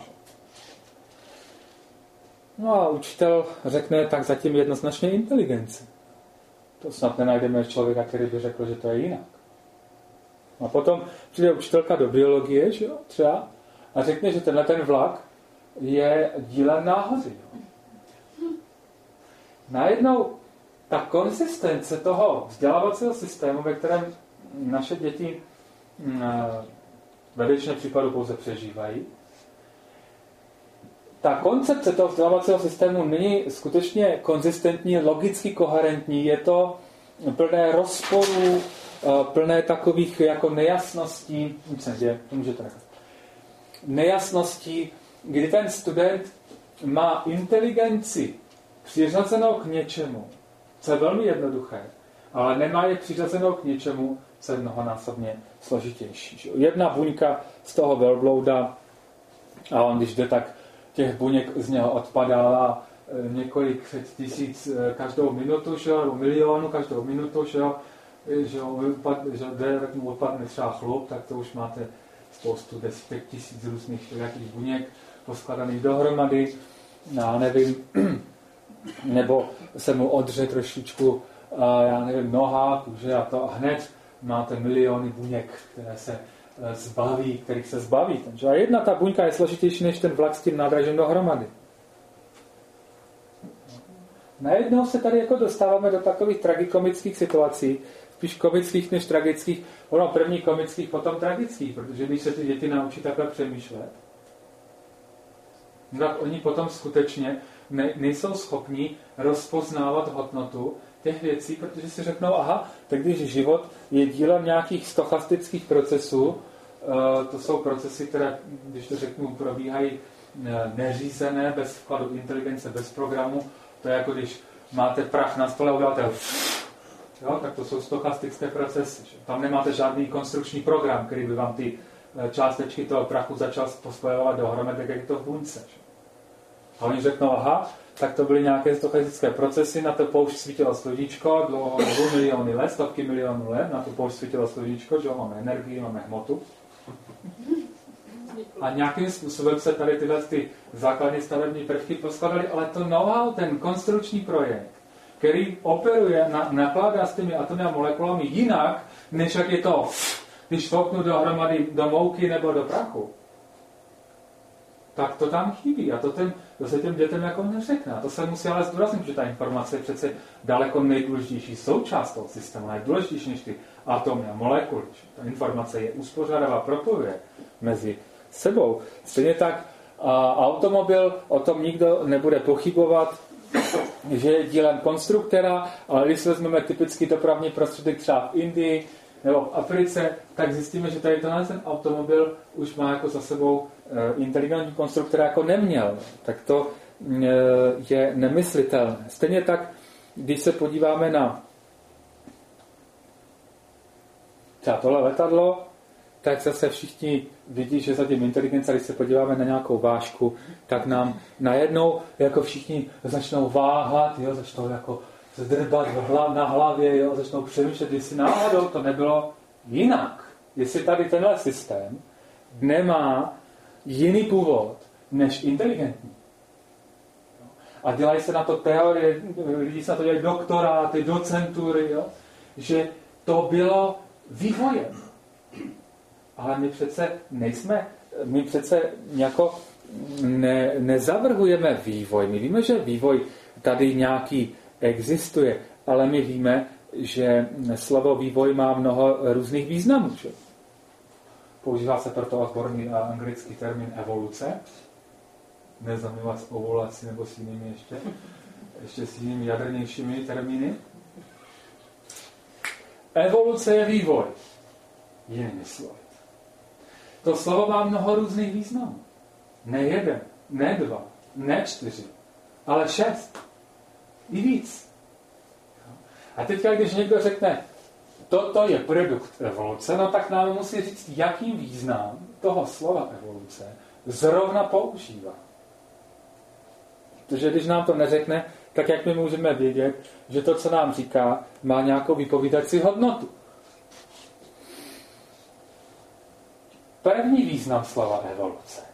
No a učitel řekne, tak zatím jednoznačně inteligence. To snad nenajdeme člověka, který by řekl, že to je jinak. A potom přijde učitelka do biologie, že jo, třeba, a řekne, že tenhle ten vlak je dílem náhody. Jo. Najednou ta konzistence toho vzdělávacího systému, ve kterém naše děti ve většině případů pouze přežívají, ta koncepce toho vzdělávacího systému není skutečně konzistentní, logicky koherentní, je to plné rozporů, plné takových jako nejasností, nic se děje, to můžete nechat. Nejasností, kdy ten student má inteligenci přiřazenou k něčemu, co je velmi jednoduché, ale nemá je přiřazenou k něčemu, co je mnohonásobně složitější. Jedna buňka z toho velblouda, a on když jde, tak těch buněk z něho odpadá několik tisíc každou minutu, že jo, milionu každou minutu, že jo, že jo, že jde, tak mu odpadne třeba chlup, tak to už máte spoustu desítek tisíc různých jakých buněk poskladaných dohromady, já nevím, nebo se mu odře trošičku, já nevím, noha, kůže a to a hned máte miliony buněk, které se zbaví, kterých se zbaví. Takže a jedna ta buňka je složitější než ten vlak s tím nádražím dohromady. Najednou se tady jako dostáváme do takových tragikomických situací, spíš komických než tragických, ono první komických, potom tragických, protože když se ty děti naučí takhle přemýšlet, tak oni potom skutečně ne, nejsou schopni rozpoznávat hodnotu těch věcí, protože si řeknou, aha, tak když život je dílem nějakých stochastických procesů, to jsou procesy, které, když to řeknu, probíhají neřízené, bez vkladu inteligence, bez programu, to je jako když máte prach na stole a uděláte jo, tak to jsou stochastické procesy. Že? Tam nemáte žádný konstrukční program, který by vám ty částečky toho prachu začal pospojovat dohromady, tak jak je to v buňce. Že? A oni řeknou, aha, tak to byly nějaké stochastické procesy, na to poušť svítilo sluníčko, dlouho miliony let, stovky milionů let, na to poušť svítilo sluníčko, že jo, máme energii, máme hmotu. A nějakým způsobem se tady tyhle ty základní stavební prvky poskladaly, ale to know-how, ten konstrukční projekt, který operuje, na, nakládá s těmi atomy a molekulami jinak, než jak je to, když fouknu dohromady do mouky nebo do prachu, tak to tam chybí. A to, ten, to se těm dětem jako neřekne. A to se musí ale zdůraznit, že ta informace je přece daleko nejdůležitější součást toho systému, nejdůležitější než ty atomy a molekuly. Ta informace je uspořádává, propojuje mezi sebou. Stejně tak A automobil, o tom nikdo nebude pochybovat, že je dílem konstruktora, ale když vezmeme typický dopravní prostředek třeba v Indii nebo v Africe, tak zjistíme, že tady tenhle ten automobil už má jako za sebou inteligentní konstruktora jako neměl. Tak to je nemyslitelné. Stejně tak, když se podíváme na třeba tohle letadlo, tak zase všichni vidí, že za tím inteligence, když se podíváme na nějakou vážku, tak nám najednou jako všichni začnou váhat, jo, začnou jako zdrbat na hlavě, jo, začnou přemýšlet, jestli náhodou to nebylo jinak. Jestli tady tenhle systém nemá jiný původ než inteligentní. A dělají se na to teorie, lidi se na to dělají doktoráty, docentury, jo, že to bylo vývojem. Ale my přece nejsme, my přece jako ne, nezavrhujeme vývoj. My víme, že vývoj tady nějaký existuje, ale my víme, že slovo vývoj má mnoho různých významů. Že? Používá se proto odborný anglický termín evoluce. Nezamývat s ovulací nebo s jinými ještě, ještě s jinými jadrnějšími termíny. Evoluce je vývoj. Jinými slovy. To slovo má mnoho různých významů. Ne jeden, ne dva, ne čtyři, ale šest. I víc. A teď, když někdo řekne, toto je produkt evoluce, no tak nám musí říct, jaký význam toho slova evoluce zrovna používá. Protože když nám to neřekne, tak jak my můžeme vědět, že to, co nám říká, má nějakou vypovídací hodnotu. První význam slova evoluce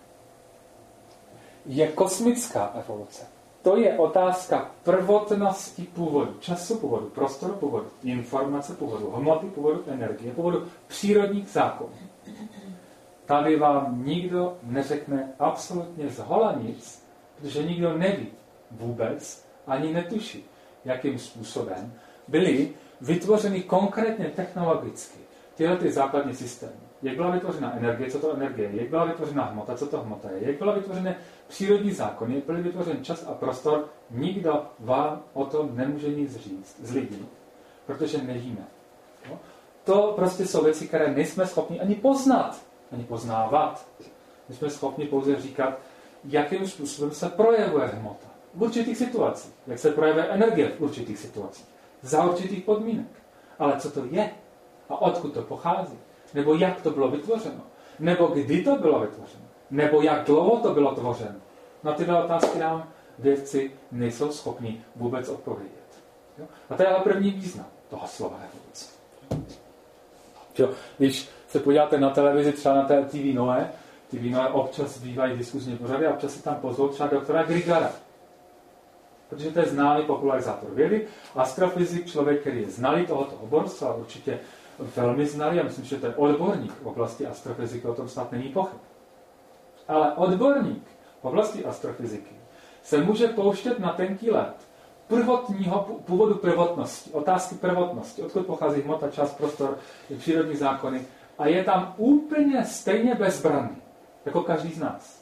je kosmická evoluce. To je otázka prvotnosti původu, času původu, prostoru původu, informace původu, hmoty původu, energie původu, přírodních zákonů. Tady vám nikdo neřekne absolutně zhola nic, protože nikdo neví vůbec, ani netuší, jakým způsobem byly vytvořeny konkrétně technologicky tyhle ty základní systémy. Jak byla vytvořena energie, co to energie je, jak byla vytvořena hmota, co to hmota je, jak byla vytvořeny přírodní zákony, jak byly vytvořen čas a prostor, nikdo vám o tom nemůže nic říct z lidí, protože nevíme. No? To prostě jsou věci, které nejsme schopni ani poznat, ani poznávat. My jsme schopni pouze říkat, jakým způsobem se projevuje hmota v určitých situacích, jak se projevuje energie v určitých situacích, za určitých podmínek. Ale co to je a odkud to pochází? Nebo jak to bylo vytvořeno? Nebo kdy to bylo vytvořeno? Nebo jak dlouho to bylo tvořeno? Na tyhle otázky nám vědci nejsou schopni vůbec odpovědět. Jo? A to je ale první význam toho slova evoluce. Jo? Když se podíváte na televizi, třeba na té T V Noe, T V Noe občas bývají diskuzní pořady a občas si tam pozvou třeba doktora Grigara. Protože to je známý popularizátor vědy, astrofyzik, člověk, který je znalý tohoto oboru, a určitě velmi znalý, já myslím, že to je odborník v oblasti astrofyziky, o tom snad není pochyb. Ale odborník v oblasti astrofyziky se může pouštět na tenký led prvotního původu prvotnosti, otázky prvotnosti, odkud pochází hmota, čas, prostor, přírodní zákony a je tam úplně stejně bezbranný, jako každý z nás.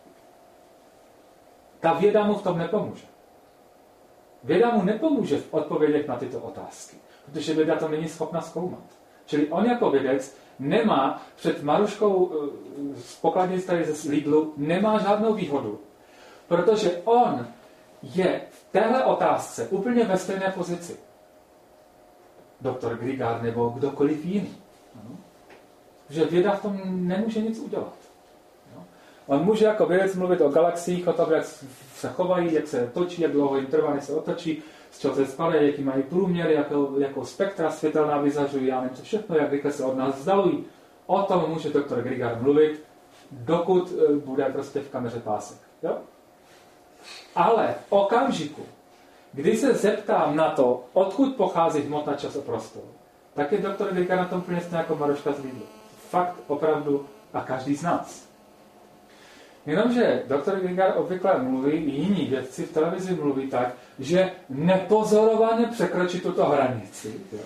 Ta věda mu v tom nepomůže. Věda mu nepomůže v odpovědět na tyto otázky, protože věda to není schopna zkoumat. Čili on jako vědec nemá před Maruškou z pokladnic tady ze Lidlu nemá žádnou výhodu, protože on je v téhle otázce úplně ve stejné pozici. Doktor Grigár nebo kdokoliv jiný. Že věda v tom nemůže nic udělat. On může jako vědec mluvit o galaxiích, o tom, jak se chovají, jak se točí, jak dlouho jim trvá, než se otočí, z čeho se spadají, jaký mají průměry, jakou, jakou spektra světelná vyzařují, já nevím co všechno, jak rychle se od nás vzdalují. O tom může doktor Grigár mluvit, dokud bude prostě v kameře pásek. Jo? Ale v okamžiku, kdy se zeptám na to, odkud pochází hmota, čas a prostor, tak je doktor Grigár na tom úplně stejně jako Maruška z Lidlu. Fakt, opravdu a každý z nás. Jenomže doktor Grigár obvykle mluví, jiní vědci v televizi mluví tak, že nepozorovaně překročí tuto hranici. Jo.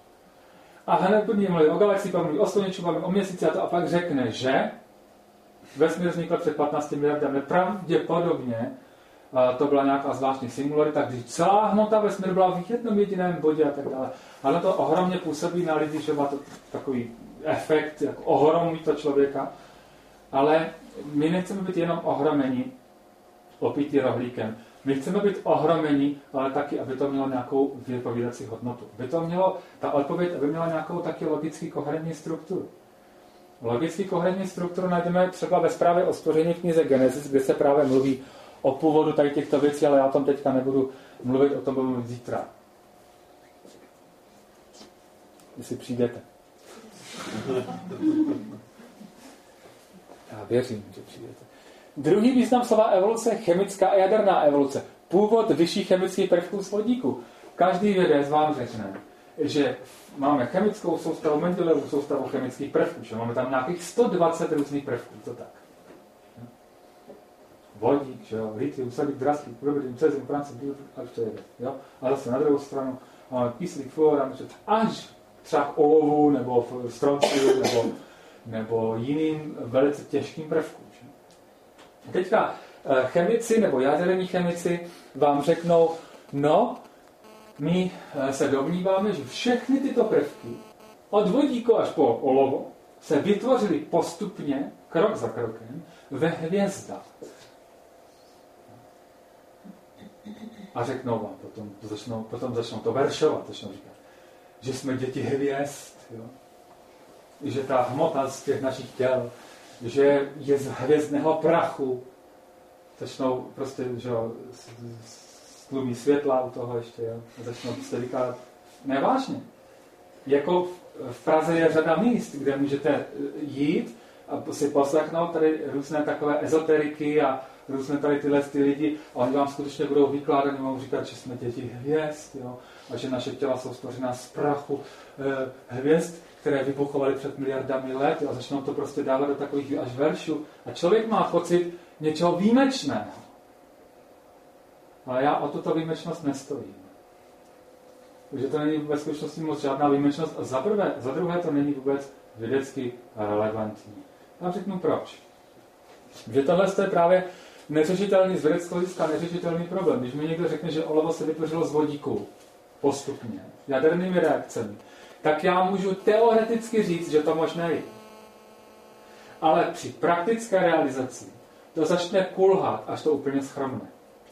A hned pod ním mluví o galaxii, pak mluví o slunečku, pak mluví o měsíci a to a pak řekne, že vesmír vznikl před patnácti miliardami, pravděpodobně to byla nějaká zvláštní singularita, když celá hmota vesmíru byla v jednom jediném bodě a tak dále. Ale to ohromně působí na lidi, že má to takový efekt, jako ohromí to člověka. Ale my nechceme být jenom ohromeni, opítí rohlíkem. My chceme být ohromeni, ale taky, aby to mělo nějakou vypovídací hodnotu. Aby to mělo, ta odpověď, aby měla nějakou taky logický koherentní strukturu. Logický koherentní strukturu najdeme třeba ve zprávě o stvoření v knize Genesis, kde se právě mluví o původu tady těchto věcí, ale já o tom teďka nebudu mluvit, o tom budu mluvit zítra. Jestli přijdete. Já věřím, že přijdete. Druhý význam slova evoluce je chemická a jaderná evoluce. Původ vyšších chemických prvků z vodíku. Každý vědec vám řekne, že máme chemickou soustavu, Mendelovu soustavu chemických prvků, že máme tam nějakých sto dvacet různých prvků, to tak. Vodík, že jo, litium, sodík, draslík, rubidium, cesium, francium, až to jede, jo. A zase na druhou stranu máme kyslík, fluor, až třeba k olovu, nebo v stronciu, nebo, nebo jiným velice těžkým prvkům. Že? Teďka chemici nebo jaderní chemici vám řeknou, no, my se domníváme, že všechny tyto prvky od vodíku až po olovo se vytvořily postupně, krok za krokem, ve hvězdách. A řeknou vám, potom začnou, potom začnou to veršovat, začnou říkat, že jsme děti hvězd, jo? Že ta hmota z těch našich těl, že je z hvězdného prachu, začnou prostě, že jo, stlumí světla u toho ještě, jo? A začnou prostě vykládat, nevážně. Jako v Praze je řada míst, kde můžete jít a si poslechnout tady různé takové ezoteriky a různé tady tyhle ty lidi a oni vám skutečně budou vykládat, budou říkat, že jsme děti hvězd, jo? A že naše těla jsou stvořená z prachu eh, hvězd, které vybuchovaly před miliardami let, jo? A začnou to prostě dávat do takových až veršů. A člověk má pocit něčeho výjimečného. Ale já o tuto výjimečnost nestojím. Takže to není ve skutečnosti moc žádná výjimečnost. A za, prvé, za druhé to není vůbec vědecky relevantní. Já řeknu proč. Že tohle je právě neřešitelný z vědeckého hlediska neřešitelný problém. Když mi někdo řekne, že olovo se vytvořilo z vodíku postupně, jadernými reakcemi, tak já můžu teoreticky říct, že to možné je. Ale při praktické realizaci to začne kulhat, až to úplně schromne.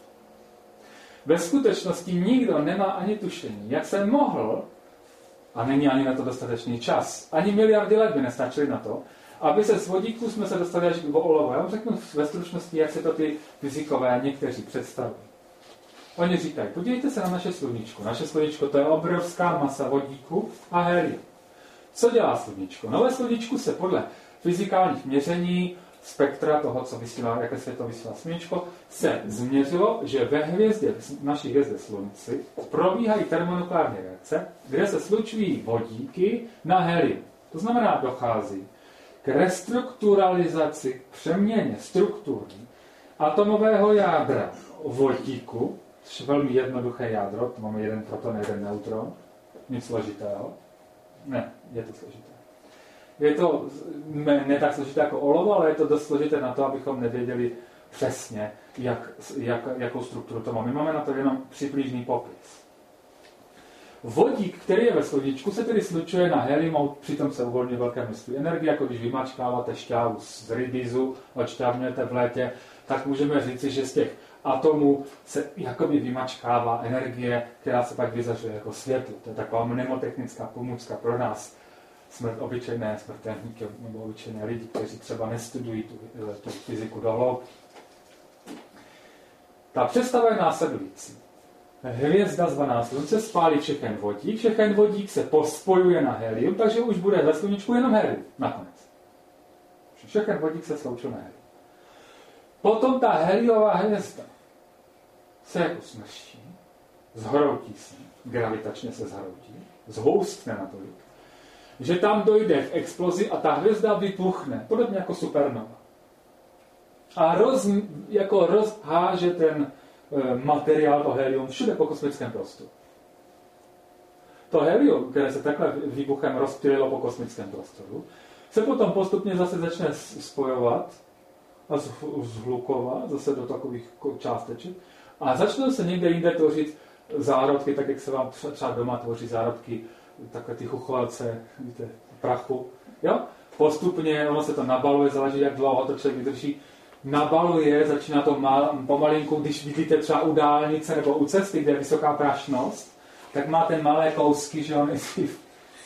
Ve skutečnosti nikdo nemá ani tušení, jak se mohl, a není ani na to dostatečný čas, ani miliardy let by nestačily na to, aby se z vodíku jsme se dostali až k olovu. Já vám řeknu ve stručnosti, jak se to ty fyzikové někteří představují. Oni říkají, podívejte se na naše sluníčko. Naše sluníčko to je obrovská masa vodíku a helium. Co dělá sluníčko? No ve sluníčku se podle fyzikálních měření spektra toho, co vysílá, jaké světlo vysílá sluníčko, se změřilo, že ve hvězdě, v naší hvězdě Slunci, probíhají termonukleární reakce, kde se slučují vodíky na helium. To znamená, dochází k restrukturalizaci, k přeměně struktury atomového jádra vodíku, což je velmi jednoduché jádro, to máme jeden proton, jeden neutron, nic složitého. Ne, je to složité. Je to ne, ne tak složité jako olovo, ale je to dost složité na to, abychom nevěděli přesně, jak, jak, jakou strukturu to má. My máme na to jenom přibližný popis. Vodík, který je ve sluníčku, se tedy slučuje na helium, přitom se uvolňuje velké množství energie, jako když vymačkáváte šťávu z rybizu, odšťávňujete v létě, tak můžeme říci, že z těch atomů se jakoby vymačkává energie, která se pak vyzařuje jako světlo. To je taková mnemotechnická pomůcka pro nás, smrt obyčejné smrtelníky nebo obyčejné lidi, kteří třeba nestudují tu, tu fyziku do hloubky. Ta představa je následující. Hvězda zvaná Slunce spálí všechen vodík, všechen vodík se pospojuje na helium, takže už bude ve sluníčku jenom helium nakonec. Všechen vodík se sloučil na helium. Potom ta heliová hvězda se jako smrští, zhroutí se, gravitačně se zhroutí, zhoustne natolik, že tam dojde k explozi a ta hvězda vypuchne, podobně jako supernova. A roz, jako rozháže ten e, materiál, to helium, všude po kosmickém prostoru. To helium, které se takhle výbuchem rozptylilo po kosmickém prostoru, se potom postupně zase začne spojovat a zhlukovat zase do takových částeček a začnou se někde jinde tvořit zárodky, tak jak se vám třeba doma tvoří zárodky, takové ty chuchvalce, víte, prachu. Jo? Postupně ono se to nabaluje, záleží, jak dlouho to člověk vydrží. Nabaluje, začíná to mal, pomalinku, když vidíte třeba u dálnice nebo u cesty, kde je vysoká prašnost, tak máte malé kousky, že jo, nejdřív.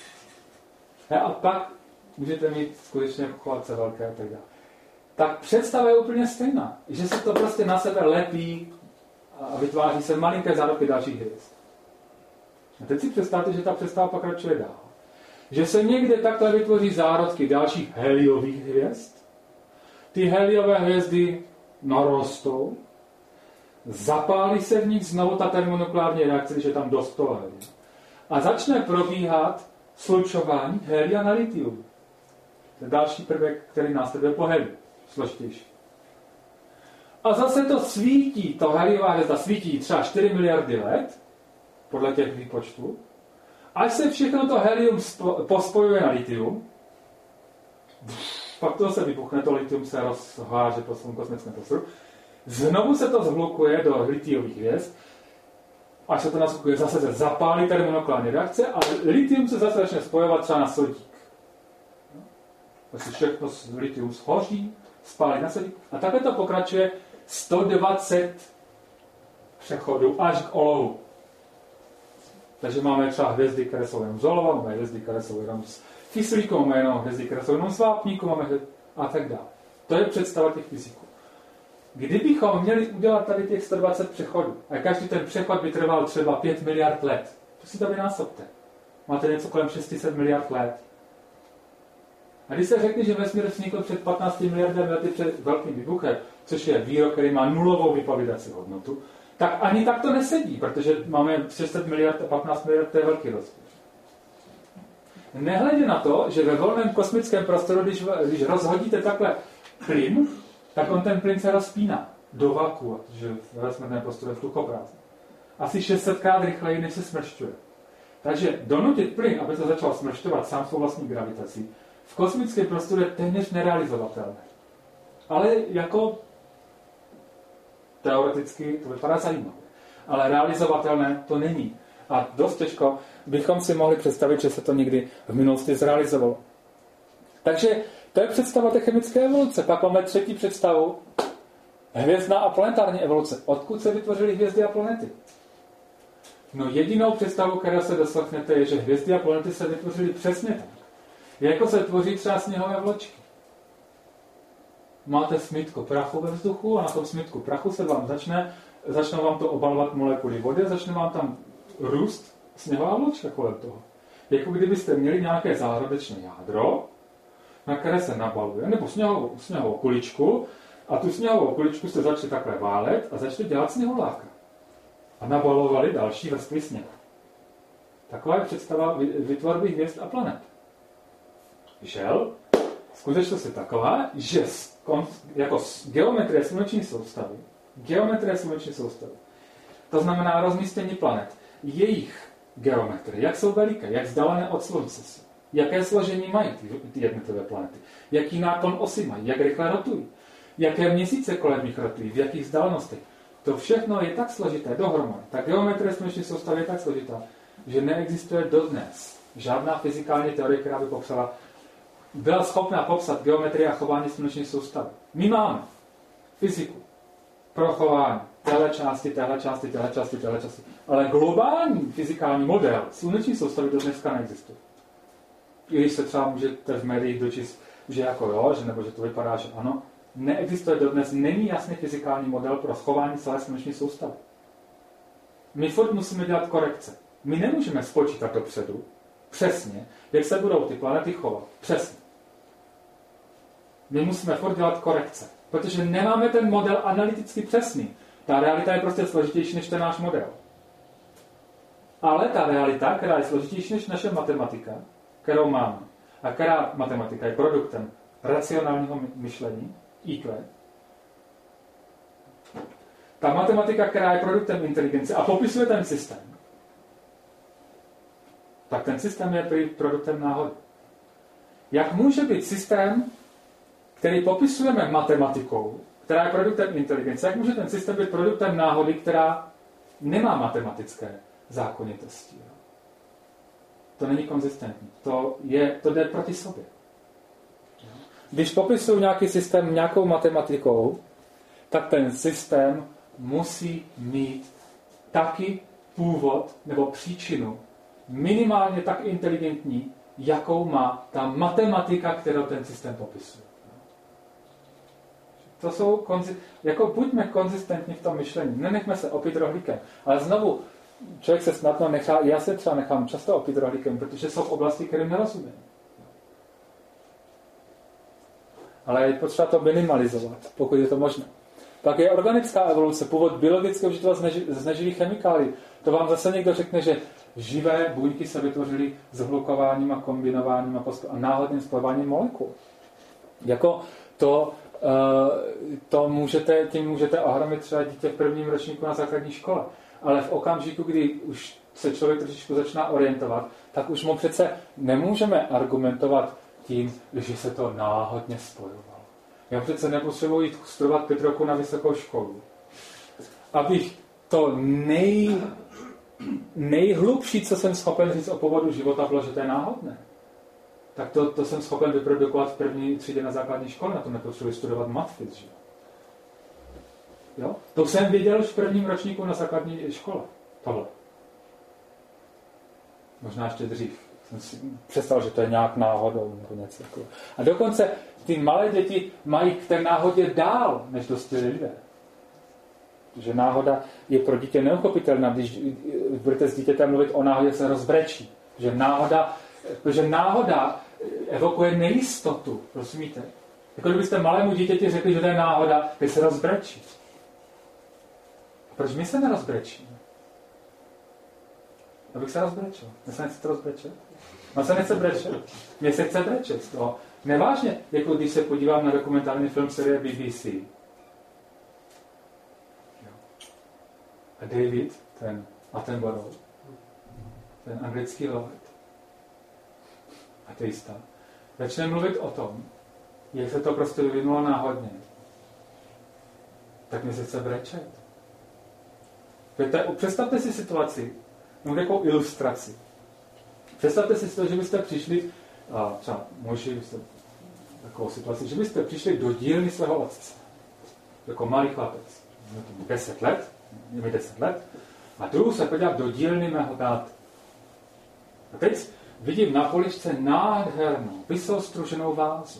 A pak můžete mít skutečně chuchvalce velké a tak dále. Tak představa je úplně stejná, že se to prostě na sebe lepí a vytváří se malinké zárodky dalších hvězd. A teď si představte, že ta představa pokračuje dál. Že se někde takhle vytvoří zárodky dalších heliových hvězd, ty heliové hvězdy narostou, zapálí se v nich znovu ta termonukleární reakce, když je tam dost toho helia. A začne probíhat slučování helia na litium. To je další prvek, který následuje po heliu. Složitější. A zase to svítí, to heliová hvězda svítí třeba čtyři miliardy let, podle těch výpočtů, až se všechno to helium pospojuje na litium, pak to se vybuchne, to litium se rozháže po svém kosmickém prostoru, znovu se to zhlukuje do litiových hvězd, až se to nazvukuje, zase se zapálí termonukleární reakce a litium se zase začne spojovat třeba na sodík. Takže všechno z litium schoří, spálí na sodík a takhle to pokračuje sto dvacet přechodů až k olovu. Takže máme třeba hvězdy, které jsou jenom z olova, máme hvězdy, které jsou jenom z kyslíku, máme jenom hvězdy, které jsou jenom z vápníku, máme hvězdy a tak dále. To je představa těch fyziků. Kdybychom měli udělat tady těch sto dvacet přechodů, a každý ten přechod by trval třeba pět miliard let, to si to vynásobte. Máte něco kolem šest set miliard let. A když se řekne, že vesmír vznikl před patnácti miliardami lety před velkým výbuchem, což je výrok, který má nulovou vypovídací hodnotu, tak ani tak to nesedí, protože máme šest set miliard a patnáct miliard, to je velký rozdíl. Nehledě na to, že ve volném kosmickém prostoru, když, když rozhodíte takhle plyn, tak on ten plyn se rozpíná do vakua, protože ve vesmírném prostoru je vzduchoprázdný. Asi šest set krát rychleji, než se smršťuje. Takže donutit plyn, aby se začal smršťovat sám svou vlastní gravitací, v kosmickém prostoru je téměř nerealizovatelné. Ale jako teoreticky to vypadá zajímavé. Ale realizovatelné to není. A dost těžko bychom si mohli představit, že se to někdy v minulosti zrealizovalo. Takže to je představa té chemické evoluce. Pak máme třetí představu. Hvězdná a planetární evoluce. Odkud se vytvořily hvězdy a planety? No jedinou představu, kterou se doslechnete, je, že hvězdy a planety se vytvořily přesně tak. Jako se tvoří třeba sněhové vločky. Máte smytko prachu ve vzduchu a na tom smytku prachu se vám začne, začnou vám to obalovat molekuly vody a začne vám tam růst sněhová vločka kolem toho. Jako kdybyste měli nějaké zárodečné jádro, na které se nabaluje, nebo sněhovou, sněhovou kuličku, a tu sněhovou kuličku jste začali takhle válet a začali dělat sněhuláka. A nabalovali další vrstvy sněhu. Taková je představa vytvorby hvězd a planet. Žel, skutečnost je taková, že jako geometrie sluneční soustavy, geometrie sluneční soustavy, to znamená rozmístění planet, jejich geometrie, jak jsou veliké, jak vzdálené od Slunce jsou, jaké složení mají ty, ty jednotlivé planety, jaký náklon osy mají, jak rychle rotují, jaké měsíce kolem nich rotují, v jakých vzdálenostech. To všechno je tak složité dohromady. Ta geometrie sluneční soustavy je tak složitá, že neexistuje dodnes žádná fyzikální teorie, která by popsala, byla schopná popsat geometrii a chování sluneční soustavy. My máme fyziku pro chování téhle části, téhle části, téhle části, téhle části. Ale globální fyzikální model sluneční soustavy do dneska neexistuje. I když se třeba můžete v médiích dočíst, že jako jo, že nebo že to vypadá, že ano, neexistuje dodnes, není jasný fyzikální model pro chování celé sluneční soustavy. My furt musíme dělat korekce. My nemůžeme spočítat dopředu přesně, jak se budou ty planety chovat. Přesně. My musíme furt dělat korekce, protože nemáme ten model analyticky přesný. Ta realita je prostě složitější než ten náš model. Ale ta realita, která je složitější než naše matematika, kterou máme, a která matematika je produktem racionálního myšlení, í kvé, ta matematika, která je produktem inteligence a popisuje ten systém, tak ten systém je produktem náhody. Jak může být systém, který popisujeme matematikou, která je produktem inteligence, jak může ten systém být produktem náhody, která nemá matematické zákonitosti? To není konzistentní. To, je, to jde proti sobě. Když popisuju nějaký systém nějakou matematikou, tak ten systém musí mít taky původ nebo příčinu minimálně tak inteligentní, jakou má ta matematika, kterou ten systém popisuje. To jsou konzi- jako buďme konzistentní v tom myšlení, nenechme se opít rohlíkem. Ale znovu, člověk se snadno nechá, já se třeba nechám často opít rohlíkem, protože jsou oblasti, kterým nerozumím. Ale je potřeba to minimalizovat, pokud je to možné. Pak je organická evoluce, původ biologického života z neživých chemikálií. To vám zase někdo řekne, že živé buňky se vytvořily zhlukováním a kombinováním a, postup, a náhodným spojováním molekul. Jako to, to můžete, tím můžete ohromit třeba dítě v prvním ročníku na základní škole. Ale v okamžiku, kdy už se člověk trošičku začíná orientovat, tak už mu přece nemůžeme argumentovat tím, že se to náhodně spojovalo. Já přece nepotřebuji jít studovat pět roků na vysokou školu. Abych to nej, nejhlubší, co jsem schopen říct o původu života, bylo, že to je náhodné. Tak to, to jsem schopen vyprodukovat v první třídě na základní škole, na to nepotřebuji studovat matfis, že? Jo? To jsem věděl už v prvním ročníku na základní škole. Tohle. Možná ještě dřív. Jsem si představil, že to je nějak náhodou nebo něco takového. A dokonce ty malé děti mají k té náhodě dál, než dospělí lidé. Že náhoda je pro dítě neuchopitelná. Když budete s dítětem mluvit o náhodě, se rozbrečí. Že náhoda, protože náhoda evokuje nejistotu, rozumíte? Jako kdybyste malému dítěti řekli, že to je náhoda, teď se rozbrečí. A proč my se nerozbrečíme? Abych se rozbrečel. Mě se nechce rozbrečet? Mě se nechce brečet. Mě se chce brečet z toho. Nevážně, jako když se podívám na dokumentární film série B B C. A David, ten Attenborough, ten anglický lord, ateista, začne mluvit o tom, jak se to prostě vyvinulo náhodně. Tak mě se chce brečet. Představte si situaci, mám takovou ilustraci. Představte si to, že byste přišli, a třeba možná byste takovou situaci, že byste přišli do dílny svého otce. Jako malý chlapec. deset let, je mi deset let, a jdu se podívat do dílny mého táty. A teď vidím na poličce nádhernou, vysostruženou vázu.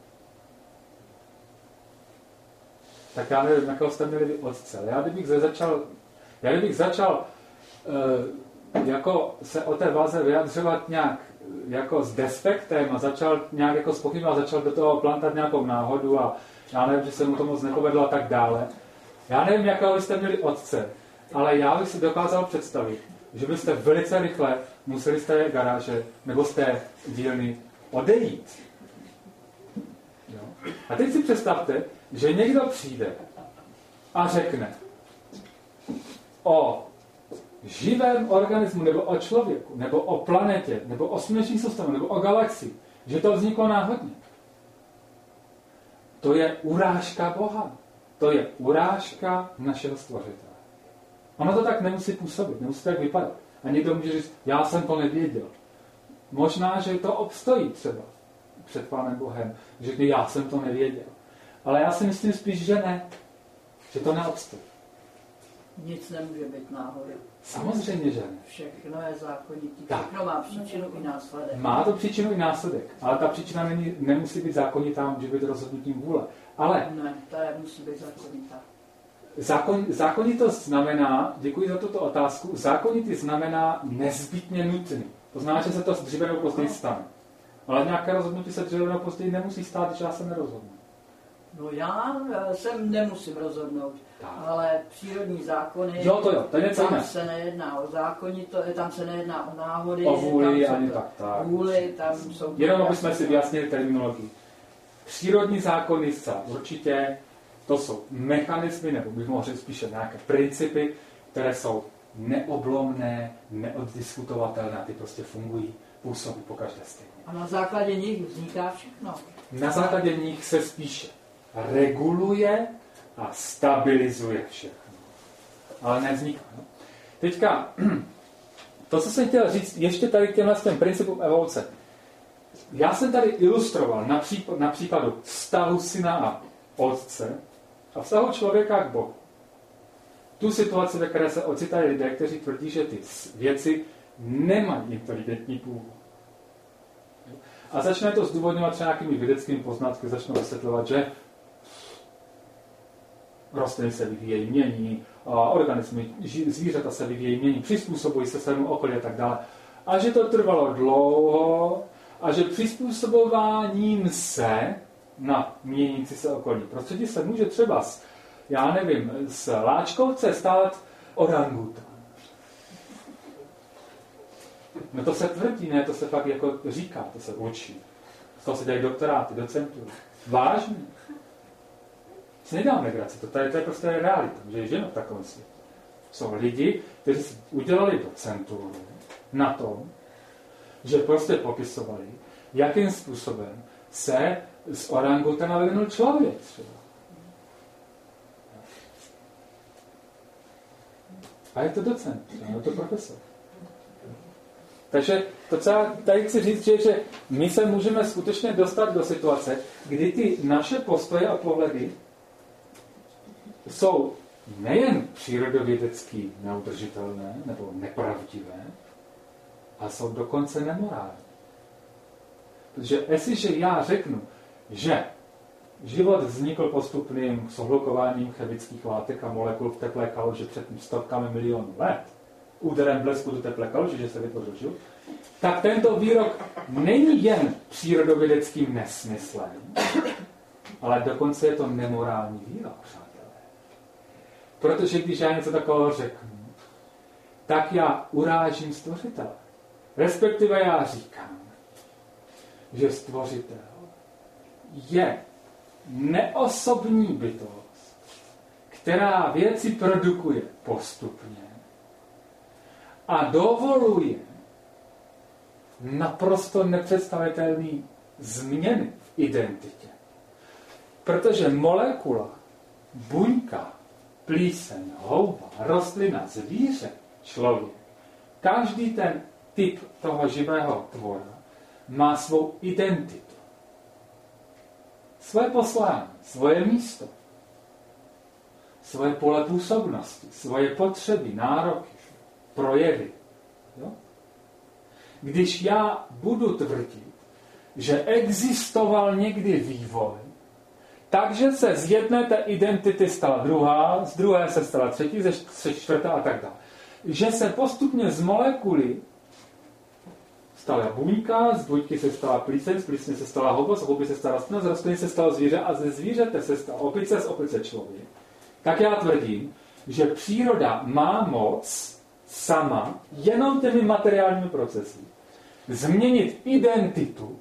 Tak já nevím, jakého jste měli vy otce. Já kdybych začal, já kdybych začal uh, jako se o té váze vyjadřovat nějak jako s despektem a začal nějak jako zpochybňovat, začal do toho plantat nějakou náhodu a já nevím, že se mu to moc nepovedlo a tak dále. Já nevím, jakého jste měli otce, ale já bych si dokázal představit, že byste velice rychle museli z té garáže nebo z té dílny odejít. Jo? A teď si představte, že někdo přijde a řekne o živém organismu, nebo o člověku, nebo o planetě, nebo o slunečním systému, nebo o galaxii, že to vzniklo náhodně. To je urážka Boha. To je urážka našeho stvořitele. Ono to tak nemusí působit, nemusí tak vypadat. A někdo může říct, já jsem to nevěděl. Možná, že to obstojí třeba před Pánem Bohem. Že já jsem to nevěděl. Ale já si myslím spíš, že ne. Že to neobstojí. Nic nemůže být náhodou. Samozřejmě, že ne. Všechno je zákonitý. Všechno má příčinu i následek. Má to příčinu i následek. Ale ta příčina není, nemusí být zákonitá, může být rozhodnutím vůle. Ale ne, ta je, musí být zákonitá. Zákon, zákonitost znamená, děkuji za tuto otázku, zákonitý znamená nezbytně nutný. To znamená, že se to dříve nebo později stane. Ale nějaké rozhodnutí se dříve nebo později nemusí stát, když já se nerozhodnu. No já sem nemusím rozhodnout, tak. Ale přírodní zákony, jo, to jo, to je tam ne. se nejedná o zákonito, tam se nejedná o náhody, o vůli, tam ani tak, tak. Vůli, tam jsou... Jenom abychom si vyjasnili terminologii. Přírodní zákony zcela určitě, to jsou mechanismy, nebo bych mohl říct spíše nějaké principy, které jsou neoblomné, neoddiskutovatelné, ty prostě fungují, působí po každé stejně. A na základě nich vzniká všechno. Na základě nich se spíše reguluje a stabilizuje všechno. Ale nevzniká. No. Teďka, to, co jsem chtěl říct, ještě tady k těmhle těm principům evoluce. Já jsem tady ilustroval na, případ, na příkladu vztahu syna a otce a vztahu člověka k Bohu. Tu situaci, ve které se ocitají lidé, kteří tvrdí, že ty věci nemají inteligentní původ. A začne to zdůvodňovat třeba nějakými vědeckými poznatky, začnou vysvětlovat, že rostliny se vyvíjejí, mění, organismy, zvířata se vyvíjejí, mění, přizpůsobují se svému okolí a tak dále. A že to trvalo dlouho a že přizpůsobováním se na měnící se okolí prostředí se může třeba, z, já nevím, z láčkovce stát orangutan. No to se tvrdí, ne, to se fakt jako říká, to se učí. Z toho se dělají doktoráty, docentury. Vážně. Si nedám legraci, to, to, je, to je prostě realita, že žijeme v takovém světě. Jsou lidi, kteří si udělali docenturu na tom, že prostě popisovali, jakým způsobem se z orangutana vyvinul člověk třeba. A je to docent, je to profesor. Takže to, co já tady chci říct, že, že my se můžeme skutečně dostat do situace, kdy ty naše postoje a pohledy jsou nejen přírodovědecky neudržitelné nebo nepravdivé, ale jsou dokonce nemorální. Protože jestliže já řeknu, že život vznikl postupným sohlukováním chemických látek a molekul v teplé kaluži před stovkami milionů let, úderem blesku do teplé kaluži, že se vytvořil život, tak tento výrok není jen přírodovědeckým nesmyslem, ale dokonce je to nemorální výrok, přátelé. Protože když já něco takového řeknu, tak já urážím stvořitele. Respektive já říkám, že stvořitel je neosobní bytost, která věci produkuje postupně a dovoluje naprosto nepředstavitelné změny v identitě. Protože molekula, buňka, plíseň, houba, rostlina, zvíře, člověk, každý ten typ toho živého tvora má svou identitu. Svoje poslání, svoje místo, svoje pole působnosti, svoje potřeby, nároky, projevy. Jo? Když já budu tvrdit, že existoval někdy vývoj, takže se z jedné té identity stala druhá, z druhé se stala třetí, ze čtvrtá a tak dále. Že se postupně z molekuly stala buňka, z buňky se stala plíseň, z plísně se stala houba, z houby se stala rostlina, z rostliny se stalo zvíře a ze zvířete se stala opice, z opice člověk. Tak já tvrdím, že příroda má moc sama, jenom těmi materiálními procesy, změnit identitu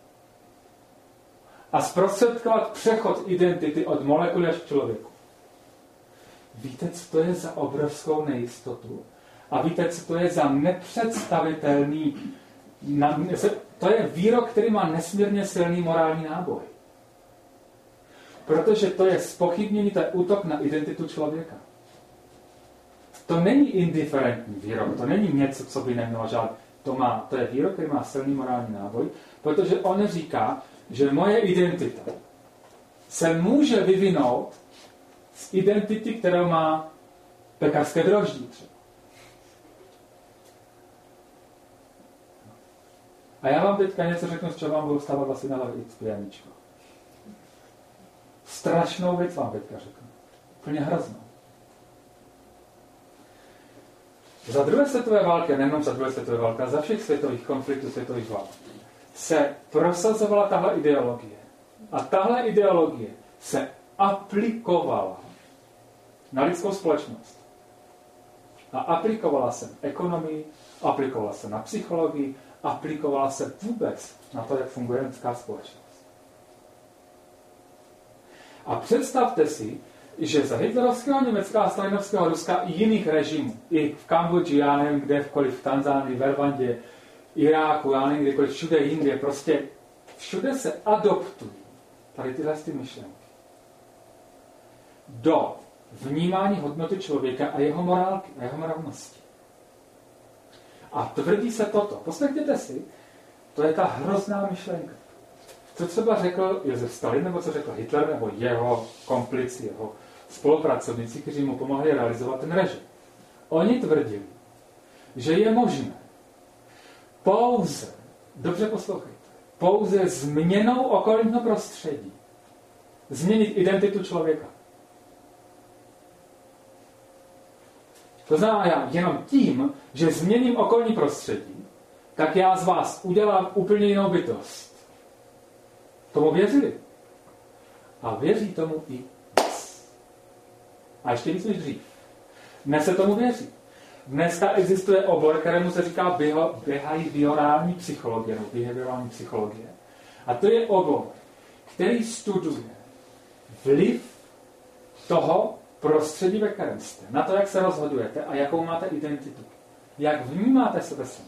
a zprostředkovat přechod identity od molekuly až k člověku. Víte, co to je za obrovskou nejistotu? A víte, co to je za nepředstavitelný... To je výrok, který má nesmírně silný morální náboj. Protože to je zpochybnění, to je útok na identitu člověka. To není indiferentní výrok, to není něco, co by nemělo žádný. To, má, to je výrok, který má silný morální náboj, protože on říká, že moje identita se může vyvinout z identity, kterou má pekařské droždí třeba. A já vám teďka něco řeknu, z čeho vám budu stávat vlastně na hlavě pijaníčko. Strašnou věc vám teďka řeknu. Úplně hroznou. Za druhé světové války, nejenom za druhé světové války, ale za všech světových konfliktů, světových válk, se prosazovala tahle ideologie. A tahle ideologie se aplikovala na lidskou společnost. A aplikovala se na ekonomii, aplikovala se na psychologii, aplikovala se vůbec na to, jak funguje lidská společnost. A představte si, že za hitlerovského Německa a stalinovského Ruska i jiných režimů, i v Kambodži, já nevím kdekoliv, v Tanzánii, v Rwandě, Iráku, já nevím kdekoliv, všude jinde, prostě všude se adoptují tady tyhle ty myšlenky do vnímání hodnoty člověka a jeho morálky, a jeho morálnosti. A tvrdí se toto. Poslechněte si, to je ta hrozná myšlenka. Co třeba řekl Josef Stalin, nebo co řekl Hitler, nebo jeho komplici, jeho spolupracovníci, kteří mu pomohli realizovat ten režim. Oni tvrdili, že je možné pouze, dobře poslouchejte, pouze změnou okolního prostředí změnit identitu člověka. To znamená, já jenom tím, že změním okolní prostředí, tak já z vás udělám úplně jinou bytost. Tomu věřili. A věří tomu i dnes. A ještě víc než dřív. Dnes se tomu věří. Dneska existuje obor, kterému se říká behaviorální psychologie, nebo behaviorální psychologie. A to je obor, který studuje vliv toho prostředí, ve kterém jste, na to, jak se rozhodujete a jakou máte identitu. Jak vnímáte sebe sami.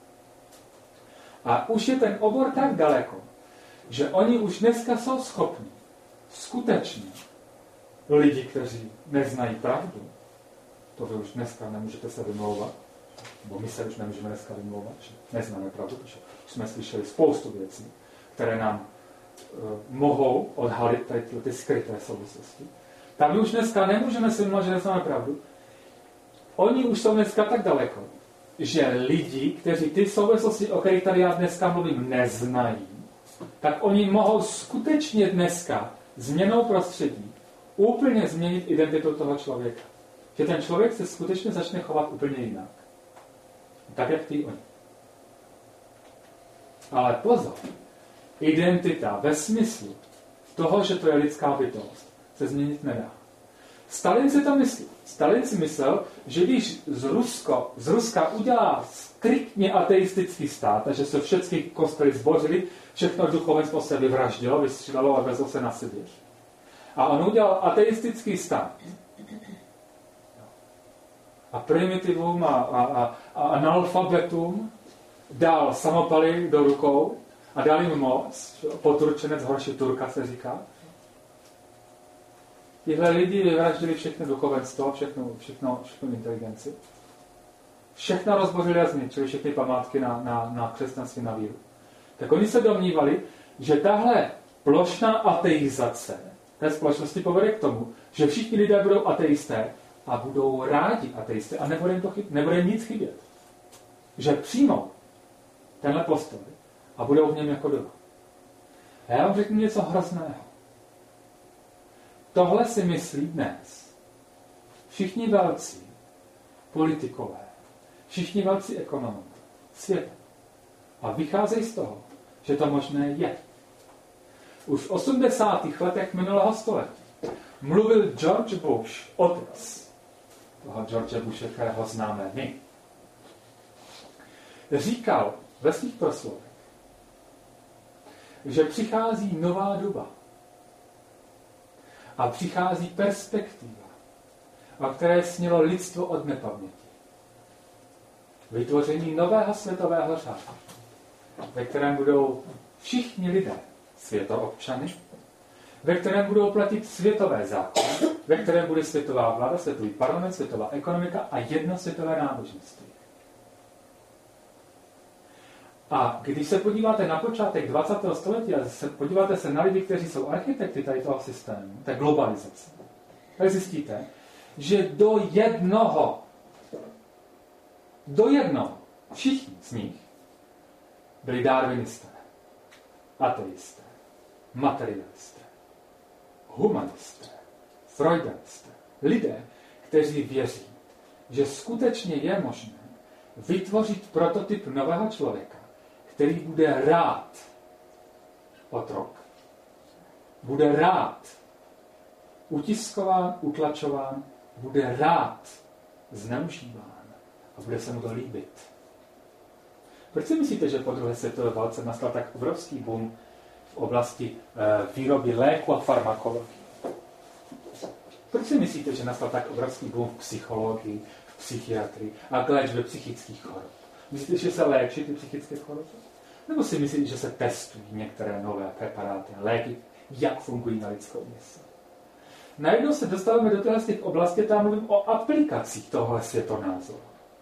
A už je ten obor tak daleko, že oni už dneska jsou schopni skutečně lidi, kteří neznají pravdu, to vy už dneska nemůžete se vymlouvat, nebo my se už nemůžeme dneska vymlouvat, že neznáme pravdu, protože už jsme slyšeli spoustu věcí, které nám uh, mohou odhalit tady ty skryté souvislosti. Tak my už dneska nemůžeme si vymlouvat, že neznáme pravdu. Oni už jsou dneska tak daleko, že lidi, kteří ty souvislosti, o kterých tady já dneska mluvím, neznají, tak oni mohou skutečně dneska změnou prostředí úplně změnit identitu toho člověka. Že ten člověk se skutečně začne chovat úplně jinak. Tak, jak ty oni. Ale pozor, identita ve smyslu toho, že to je lidská bytost, se změnit nedá. Stalin si to myslí. Stalin si myslel, že když z, Rusko, z Ruska udělá striktně ateistický stát, a že se všechny kostely zbořily, všechno duchovenstvo se vyvraždilo, vystřílelo a vezlo se na Sibiř. A on udělal ateistický stát. A primitivum a, a, a, a analfabetům dal samopaly do rukou a dal jim moc. Poturčenec horší Turka se říká. Tihle lidi vyvraždili všechno duchovenstvo, všechno, všechno, všechno inteligenci. Všechno rozbořili a zničili, všechny památky na, na, na křesťanství, na víru. Tak oni se domnívali, že tahle plošná ateizace té společnosti povede k tomu, že všichni lidé budou ateisté a budou rádi ateisté a nebude jim, to chyb, nebude jim nic chybět. Že přijmou tenhle postoj a budou v něm jako doma. A já vám řeknu něco hrozného. Tohle si myslí dnes všichni velcí politikové, všichni velcí ekonomové světa. A vycházejí z toho, že to možné je. Už v osmdesátých letech minulého století mluvil George Bush, otec toho George Bushe, kterého známe my. Říkal ve svých proslovech, že přichází nová doba a přichází perspektiva, o které snělo lidstvo od nepaměti. Vytvoření nového světového řádu, ve kterém budou všichni lidé světoobčany, ve kterém budou platit světové zákony, ve kterém bude světová vláda, světový parlament, světová ekonomika a jedno světové náboženství. A když se podíváte na počátek dvacátého století a se podíváte se na lidi, kteří jsou architekty tady toho systému, té globalizace, tak zjistíte, že do jednoho, do jednoho, všichni z nich byli darwinisté, ateisté, materialisté, humanisté, freudianisté, lidé, kteří věří, že skutečně je možné vytvořit prototyp nového člověka, který bude rád otrok, bude rád utiskován, utlačován, bude rád zneužíván a bude se mu to líbit. Proč si myslíte, že po druhé světové válce nastal tak obrovský boom v oblasti e, výroby léku a farmakologie? Proč si myslíte, že nastal tak obrovský boom v psychologii, v psychiatrii a k léčbě psychických chorob? Myslíte, že se léčí ty psychické choroby? Nebo si myslíte, že se testují některé nové preparáty a léky, jak fungují na lidskou mysl? Najednou se dostáváme do téhle z těch oblastí, tam mluvím o aplikacích tohle světonázoru.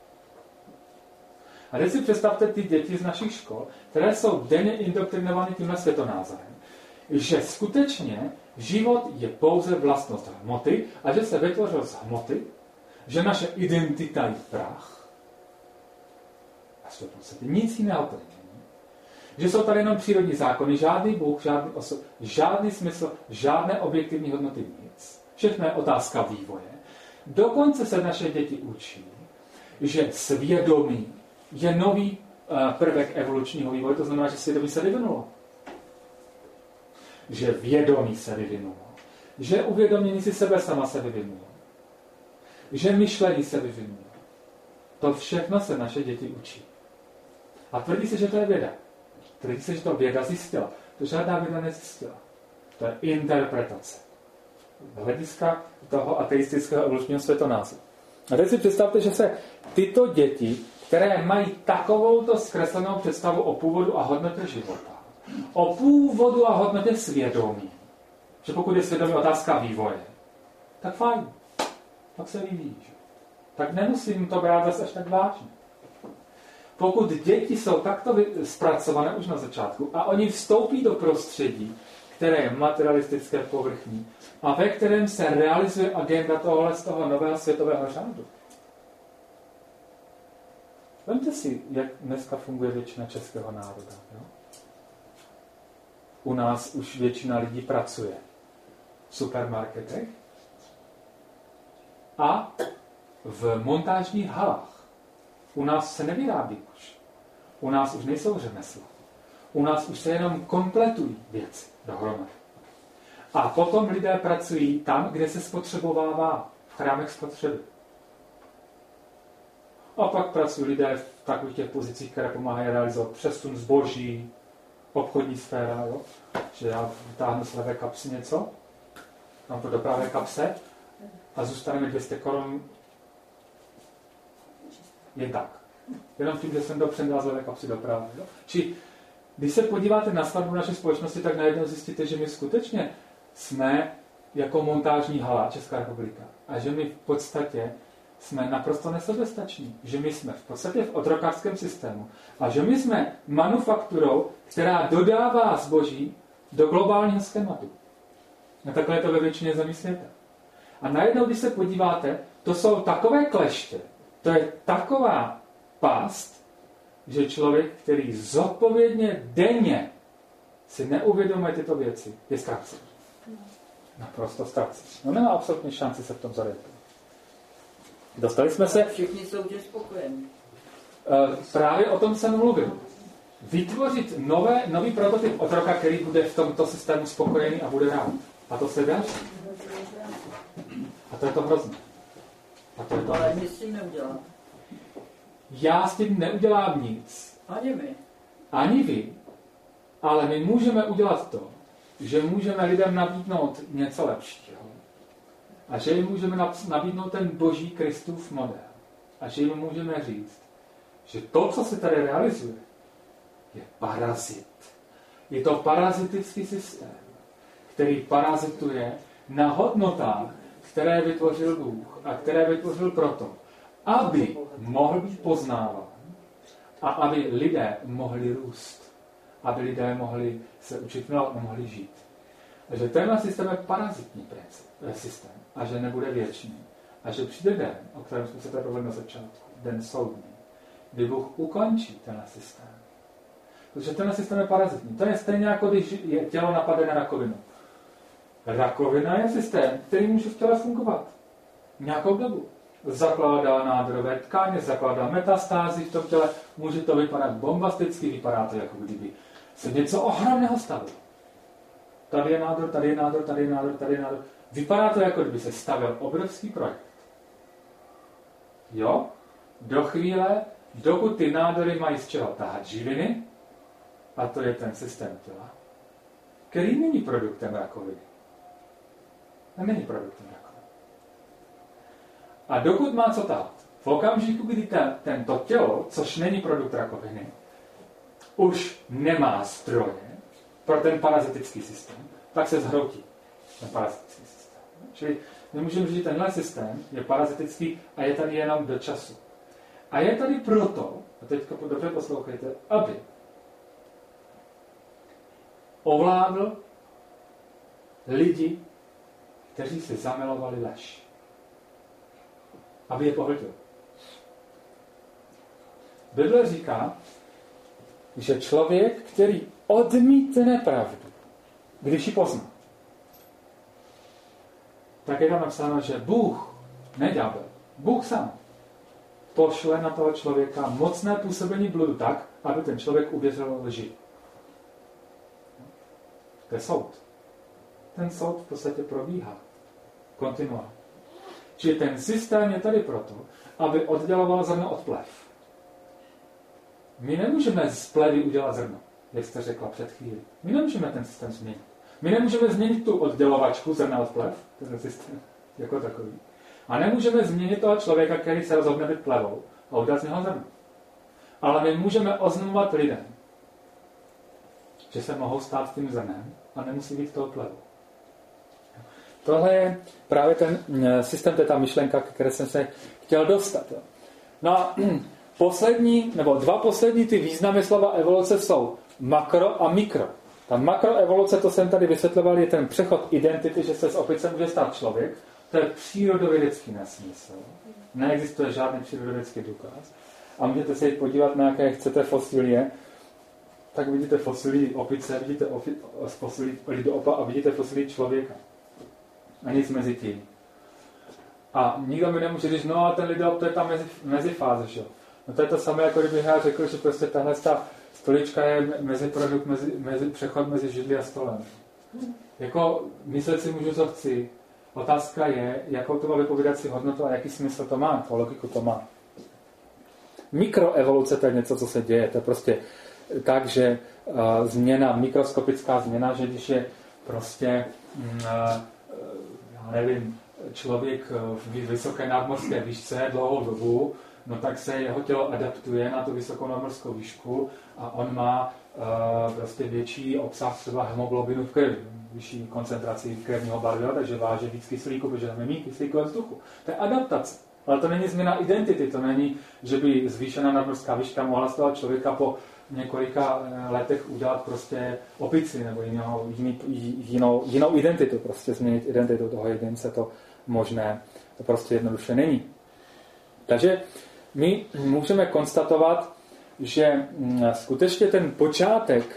A teď si představte ty děti z našich škol, které jsou denně indoktrinovány tímhle světonázorem, že skutečně život je pouze vlastnost hmoty a že se vytvořil z hmoty, že naše identita je prach. A to se nic jiného to není. Že jsou tady jenom přírodní zákony, žádný Bůh, žádný osob, žádný smysl, žádné objektivní hodnoty, nic. Všechno je otázka vývoje. Dokonce se naše děti učí, že svědomí je nový uh, prvek evolučního vývoje, to znamená, že svědomí se vyvinulo. Že vědomí se vyvinulo. Že uvědomění si sebe sama se vyvinulo. Že myšlení se vyvinulo. To všechno se naše děti učí. A tvrdí se, že to je věda. Tvrdí se, že to věda zjistila. To žádná věda nezjistila. To je interpretace. Hlediska toho ateistického evolučního světonázoru. A teď si představte, že se tyto děti, které mají takovouto zkreslenou představu o původu a hodnotě života, o původu a hodnotě svědomí, že pokud je svědomí otázka vývoje, tak fajn, tak se vyvíjí. Tak nemusím to brát zase až tak vážně. Pokud děti jsou takto zpracované už na začátku a oni vstoupí do prostředí, které je materialistické, povrchní a ve kterém se realizuje agenda tohohle z toho nového světového řádu. Vemte si, jak dneska funguje většina českého národa. Jo? U nás už většina lidí pracuje v supermarketech a v montážních halách. U nás se nevyrábí už. U nás už nejsou řemesla. U nás už se jenom kompletují věci dohromady. A potom lidé pracují tam, kde se spotřebovává, v chrámech spotřeby. A pak pracují lidé v takových těch pozicích, které pomáhají realizovat přesun zboží, obchodní sféra, jo? Že já vytáhnu z levé kapsy něco, mám to do pravé kapse a zůstane mi dvě stě korun jen tak. Jenom tím, že jsem to přendal z levé kapsy do pravé. Jo? Či když se podíváte na skladbu naší společnosti, tak najednou zjistíte, že my skutečně jsme jako montážní hala Česká republika. A že my v podstatě jsme naprosto nesobestační. Že my jsme v podstatě v otrokářském systému. A že my jsme manufakturou, která dodává zboží do globálního schématu. A takhle je to ve většině zemí světa. A najednou, když se podíváte, to jsou takové kleště, to je taková past, že člověk, který zodpovědně denně si neuvědomuje tyto věci, je ztracený. Naprosto ztracený. No nemá absolutně šanci se v tom zorientovat. Dostali jsme se... Všichni jsou tě spokojení. Právě o tom jsem mluvil. Vytvořit nové, nový prototyp otroka, který bude v tomto systému spokojený a bude rád. A to se daří. A to je to hrozné. A to je to Ale hrozné. nic s tím neudělám. Já s tím neudělám nic. Ani my. Ani vy. Ale my můžeme udělat to, že můžeme lidem nabídnout něco lepšího. A že jim můžeme nabídnout ten boží Kristův model. A že jim můžeme říct, že to, co se tady realizuje, je parazit. Je to parazitický systém, který parazituje na hodnotách, které vytvořil Bůh a které vytvořil proto, aby mohl být poznáván a aby lidé mohli růst, aby lidé mohli se učit milovat a mohli žít. Takže tenhle systém je parazitní princip, systém a že nebude věčný. A že přijde den, o kterém jsme se tady bavili na začátku, den soudní, kdy Bůh ukončí tenhle systém. Protože tenhle systém je parazitní. To je stejně jako když je tělo napadne rakovinu. Rakovina je systém, který může v těle fungovat nějakou dobu. Zakládá nádorové tkáně, zakládá metastázy v tom těle, může to vypadat bombasticky, vypadá to, jako kdyby se něco ohromného stalo. Tady je nádor, tady je nádor, tady je nádor, tady je nádor. Vypadá to, jako kdyby se stavil obrovský projekt. Jo? Do chvíle, dokud ty nádory mají z čeho tahat živiny, a to je ten systém těla, který není produktem rakoviny. A není produktem rakoviny. A dokud má co tahat, v okamžiku, kdy ten, tento tělo, což není produkt rakoviny, už nemá zdroje pro ten parazitický systém, tak se zhroutí ten parazitický systém. Čili nemůžeme říct, že tenhle systém je parazitický a je tady jenom do času. A je tady proto, a teď dobře poslouchejte, aby ovládl lidi, kteří si zamilovali lež. Aby je pohltil. Bible říká, že člověk, který odmítne pravdu, když ji pozná, tak je tam napsáno, že Bůh, ne ďábel, Bůh sám pošle na toho člověka mocné působení bludu tak, aby ten člověk uvěřil lži. To je soud. Ten soud v podstatě probíhá. Kontinuálně. Čili ten systém je tady proto, aby odděloval zrno od plev. My nemůžeme z plevy udělat zrno, jak jste řekla před chvíli. My nemůžeme ten systém změnit. My nemůžeme změnit tu oddělovačku zrna od plev, ten systém jako takový. A nemůžeme změnit toho člověka, který se rozhodne být plevou a udělat z něho zrno. Ale my můžeme oznamovat lidem, že se mohou stát tím zrnem a nemusí být toho plevou. Tohle je právě ten systém, to je ta myšlenka, které jsem se chtěl dostat. No a poslední, nebo dva poslední ty významy slova evoluce jsou makro a mikro. Ta makroevoluce, to jsem tady vysvětloval, je ten přechod identity, že se z opice může stát člověk. To je přírodovědecký nesmysl. Neexistuje žádný přírodovědecký důkaz. A můžete se jít podívat na jaké chcete fosilie, tak vidíte fosilii opice, vidíte fosilii lidopa a vidíte fosilii člověka. A nic mezi tím. A nikdo mi nemůže říct, no a ten lidop, to je ta mezi, mezifáze, že jo. No to je to samé, jako kdybych já řekl, že prostě tahle ta stolička je meziprodukt, mezi, mezi, přechod mezi židli a stolem. Jako myslet si můžu, co chci. Otázka je, jakou to má vypovídací hodnotu a jaký smysl to má, jakou logiku to má. Mikroevoluce, to je něco, co se děje. To je prostě tak, že uh, změna, mikroskopická změna, že když je prostě uh, já nevím, člověk v vysoké nadmořské výšce dlouhou dobu, no tak se jeho tělo adaptuje na tu vysokou nadmořskou výšku a on má uh, prostě větší obsah třeba hemoglobinu v krvi, vyšší koncentraci krevního barviva, takže váže víc kyslíku, protože tam je méně kyslíku ve vzduchu. To je adaptace. Ale to není změna identity, to není, že by zvýšená nadmořská výška mohla z toho člověka po několika letech udělat prostě opici nebo jinou, jiný, jinou, jinou identitu, prostě změnit identitu toho jedince, to možné, to prostě jednoduše není. Takže my můžeme konstatovat, že skutečně ten počátek,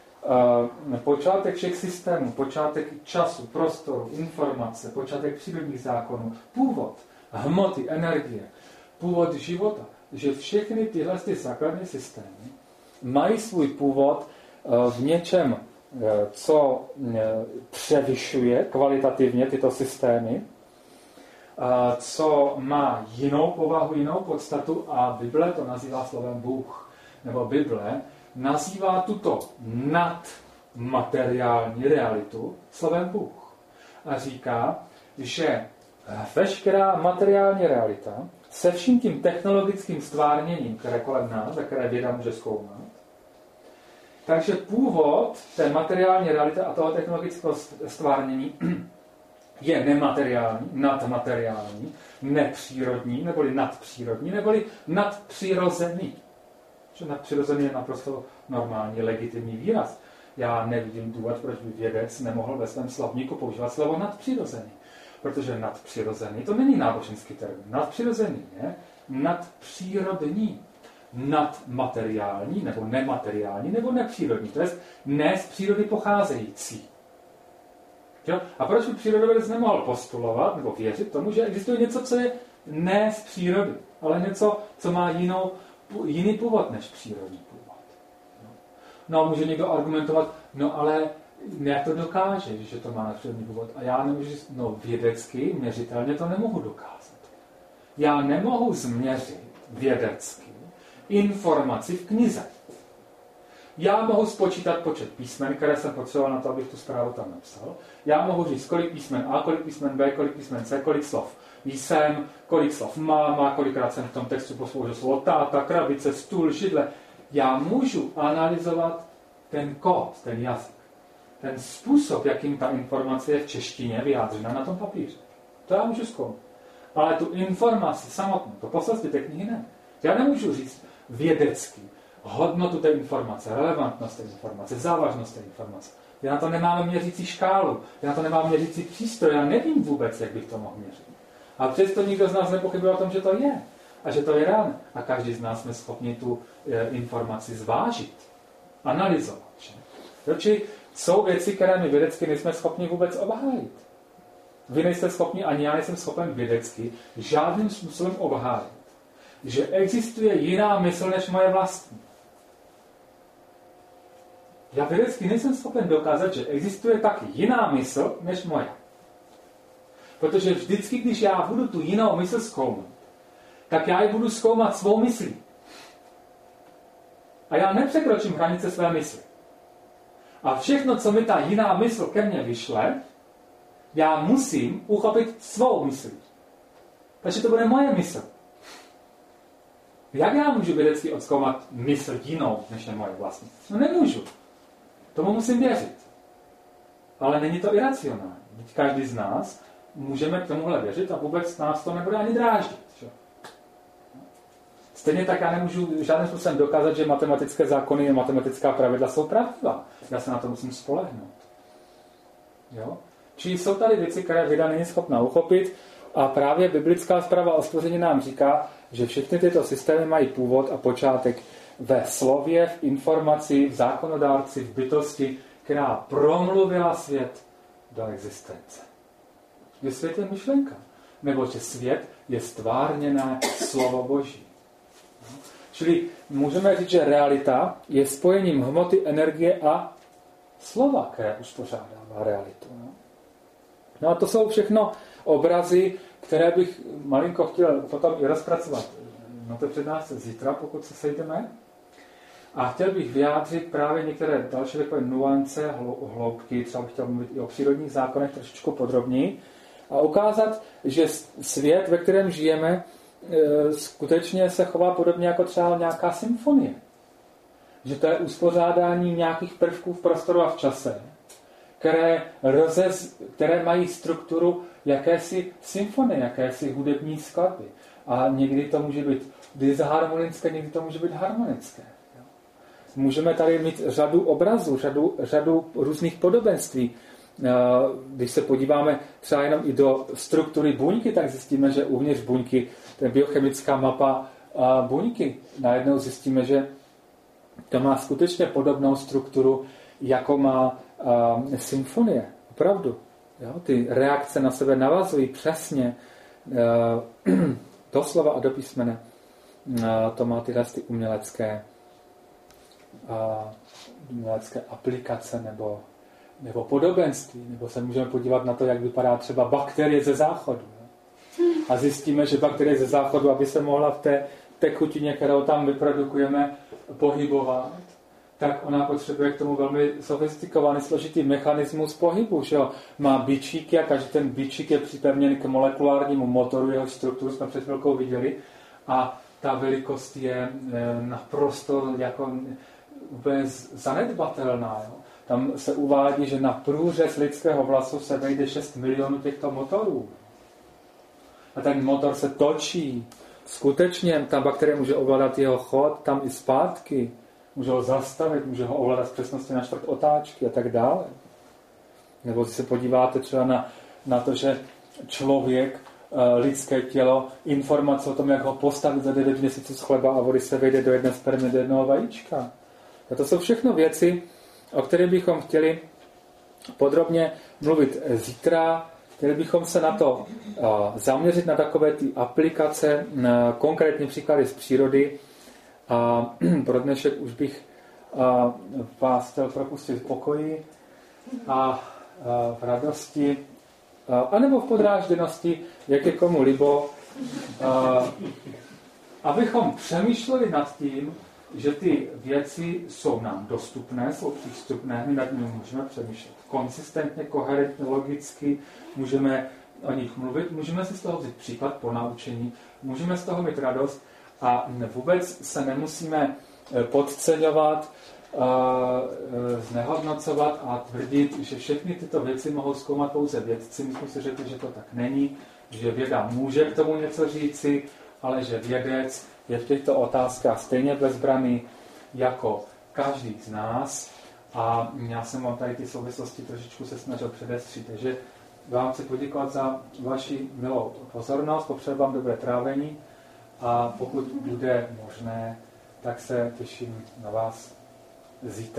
počátek všech systémů, počátek času, prostoru, informace, počátek přírodních zákonů, původ hmoty, energie, původ života, že všechny tyhle ty základní systémy mají svůj původ v něčem, co převyšuje kvalitativně tyto systémy, co má jinou povahu, jinou podstatu a Bible to nazývá slovem Bůh. Nebo Bible nazývá tuto nadmateriální realitu slovem Bůh. A říká, že veškerá materiální realita se vším tím technologickým stvárněním, které kolem nás, a které věda může zkoumat, takže původ té materiální reality a toho technologického stvárnění je nemateriální, nadmateriální, nepřírodní, neboli nadpřírodní, neboli nadpřirozený. Že nadpřirozený je naprosto normální, legitimní výraz. Já nevidím důvod, proč by vědec nemohl ve svém slovníku používat slovo nadpřirozený. Protože nadpřirozený, to není náboženský termín. Nadpřirozený je nadpřírodní, nadmateriální, nebo nemateriální, nebo nepřírodní. To je ne z přírody pocházející. Jo? A proč by přírodovědec nemohl postulovat nebo věřit tomu, že existuje něco, co je ne z přírody, ale něco, co má jinou, jiný původ než přírodní původ. No a může někdo argumentovat, no ale jak to dokáže, že to má nepřírodní původ? A já nemůžu, no vědecky, měřitelně to nemohu dokázat. Já nemohu změřit vědecky informaci v knize. Já mohu spočítat počet písmen, které jsem potřeboval na to, abych tu zprávu tam napsal. Já mohu říct, kolik písmen A, kolik písmen B, kolik písmen C, kolik slov. jsem, kolik slov máma, kolikrát jsem v tom textu použil slovo táta, krabice, stůl, židle. Já můžu analyzovat ten kód, ten jazyk. Ten způsob, jakým ta informace je v češtině vyjádřena na tom papíře. To já můžu zkoumat. Ale tu informaci samotnou, to poselství té knihy ne. Já nemůžu říct vědecky hodnotu té informace, relevantnost té informace, závažnost té informace. Já na to nemám měřící škálu, já na to nemám měřící přístroj, já nevím vůbec, jak bych to mohl měřit. A přesto nikdo z nás nepochybuje o tom, že to je. A že to je reálné. A každý z nás jsme schopni tu e, informaci zvážit, analyzovat. Čili jsou věci, které my vědecky nejsme schopni vůbec obhájit. Vy nejste schopni, ani já nejsem schopen vědecky žádným způsobem obhájit, že existuje jiná mysl než moje vlastní. Já vědecky nejsem schopen dokázat, že existuje taky jiná mysl než moje. Protože vždycky, když já budu tu jinou mysl zkoumat, tak já ji budu zkoumat svou myslí. A já nepřekročím hranice své mysli. A všechno, co mi ta jiná mysl ke mně vyšle, já musím uchopit svou myslí. Takže to bude moje mysl. Jak já můžu vědecky odzkoumat mysl jinou, než je moje vlastní? No nemůžu. Tomu musím věřit. Ale není to iracionální. Teď každý z nás můžeme k tomuhle věřit a vůbec nás to nebude ani dráždit. Že? Stejně tak já nemůžu žádným způsobem dokázat, že matematické zákony a matematická pravidla jsou pravdivá. Já se na to musím spolehnout. Jo? Čili jsou tady věci, které věda není schopná uchopit a právě biblická zpráva o stvoření nám říká, že všechny tyto systémy mají původ a počátek ve slově, v informaci, v zákonodárci, v bytosti, která promluvila svět do existence. Že svět je myšlenka, nebo že svět je stvárněné slovo Boží. Čili můžeme říct, že realita je spojením hmoty, energie a slova, které uspořádává realitu. No a to jsou všechno obrazy, které bych malinko chtěl potom i rozpracovat. No to přednášce zítra, pokud se sejdeme. A chtěl bych vyjádřit právě některé další takové nuance, hloubky, třeba bych chtěl mluvit i o přírodních zákonech trošičku podrobněji a ukázat, že svět, ve kterém žijeme, skutečně se chová podobně jako třeba nějaká symfonie. Že to je uspořádání nějakých prvků v prostoru a v čase, které, rozez, které mají strukturu jakési symfonie, jakési hudební skladby. A někdy to může být disharmonické, někdy to může být harmonické. Můžeme tady mít řadu obrazů, řadu, řadu různých podobenství. Když se podíváme třeba jenom i do struktury buňky, tak zjistíme, že uvnitř buňky, to je biochemická mapa buňky, najednou zjistíme, že to má skutečně podobnou strukturu, jako má uh, symfonie. Opravdu. Jo? Ty reakce na sebe navazují přesně uh, doslova a do písmene. Uh, to má tyhle ty umělecké, uh, umělecké aplikace nebo, nebo podobenství. Nebo se můžeme podívat na to, jak vypadá třeba bakterie ze záchodu. Jo? A zjistíme, že bakterie ze záchodu, aby se mohla v té tekutině, kterou tam vyprodukujeme, pohybovat, tak ona potřebuje k tomu velmi sofistikovaný, složitý mechanismus pohybu. Že jo? Má bičíky a každý ten bičík je připevněn k molekulárnímu motoru, jeho strukturu jsme před chvilkou viděli a ta velikost je naprosto jako úplně zanedbatelná. Jo? Tam se uvádí, že na průřez lidského vlasu se vejde šest milionů těchto motorů. A ten motor se točí. Skutečně ta bakterie může ovládat jeho chod tam i zpátky. Může ho zastavit, může ho ovládat s přesností na čtvrt otáčky a tak dále. Nebo si se podíváte třeba na, na to, že člověk, lidské tělo, informace o tom, jak ho postavit za devět měsíců z chleba a vody se vejde do jedné spermy, do jednoho vajíčka. A to jsou všechno věci, o kterých bychom chtěli podrobně mluvit zítra. Chtěli bychom se na to zaměřit, na takové ty aplikace, na konkrétní příklady z přírody. A pro dnešek už bych vás chtěl propustit v pokoji a v radosti, anebo v podrážděnosti, jak je komu libo, abychom přemýšleli nad tím, že ty věci jsou nám dostupné, jsou přístupné, my nad nimi můžeme přemýšlet konsistentně, koherentně, logicky, můžeme o nich mluvit, můžeme si z toho vzít příklad po naučení, můžeme z toho mít radost a vůbec se nemusíme podceňovat, znehodnocovat a tvrdit, že všechny tyto věci mohou zkoumat pouze vědci. My jsme si řekli, že to tak není, že věda může k tomu něco říci, ale že vědec je v těchto otázkách stejně bezbraný jako každý z nás. A já jsem vám tady ty souvislosti trošičku se snažil předestřít. Takže vám chci poděkovat za vaši milou pozornost, popřeji vám dobré trávení a pokud bude možné, tak se těším na vás zítra.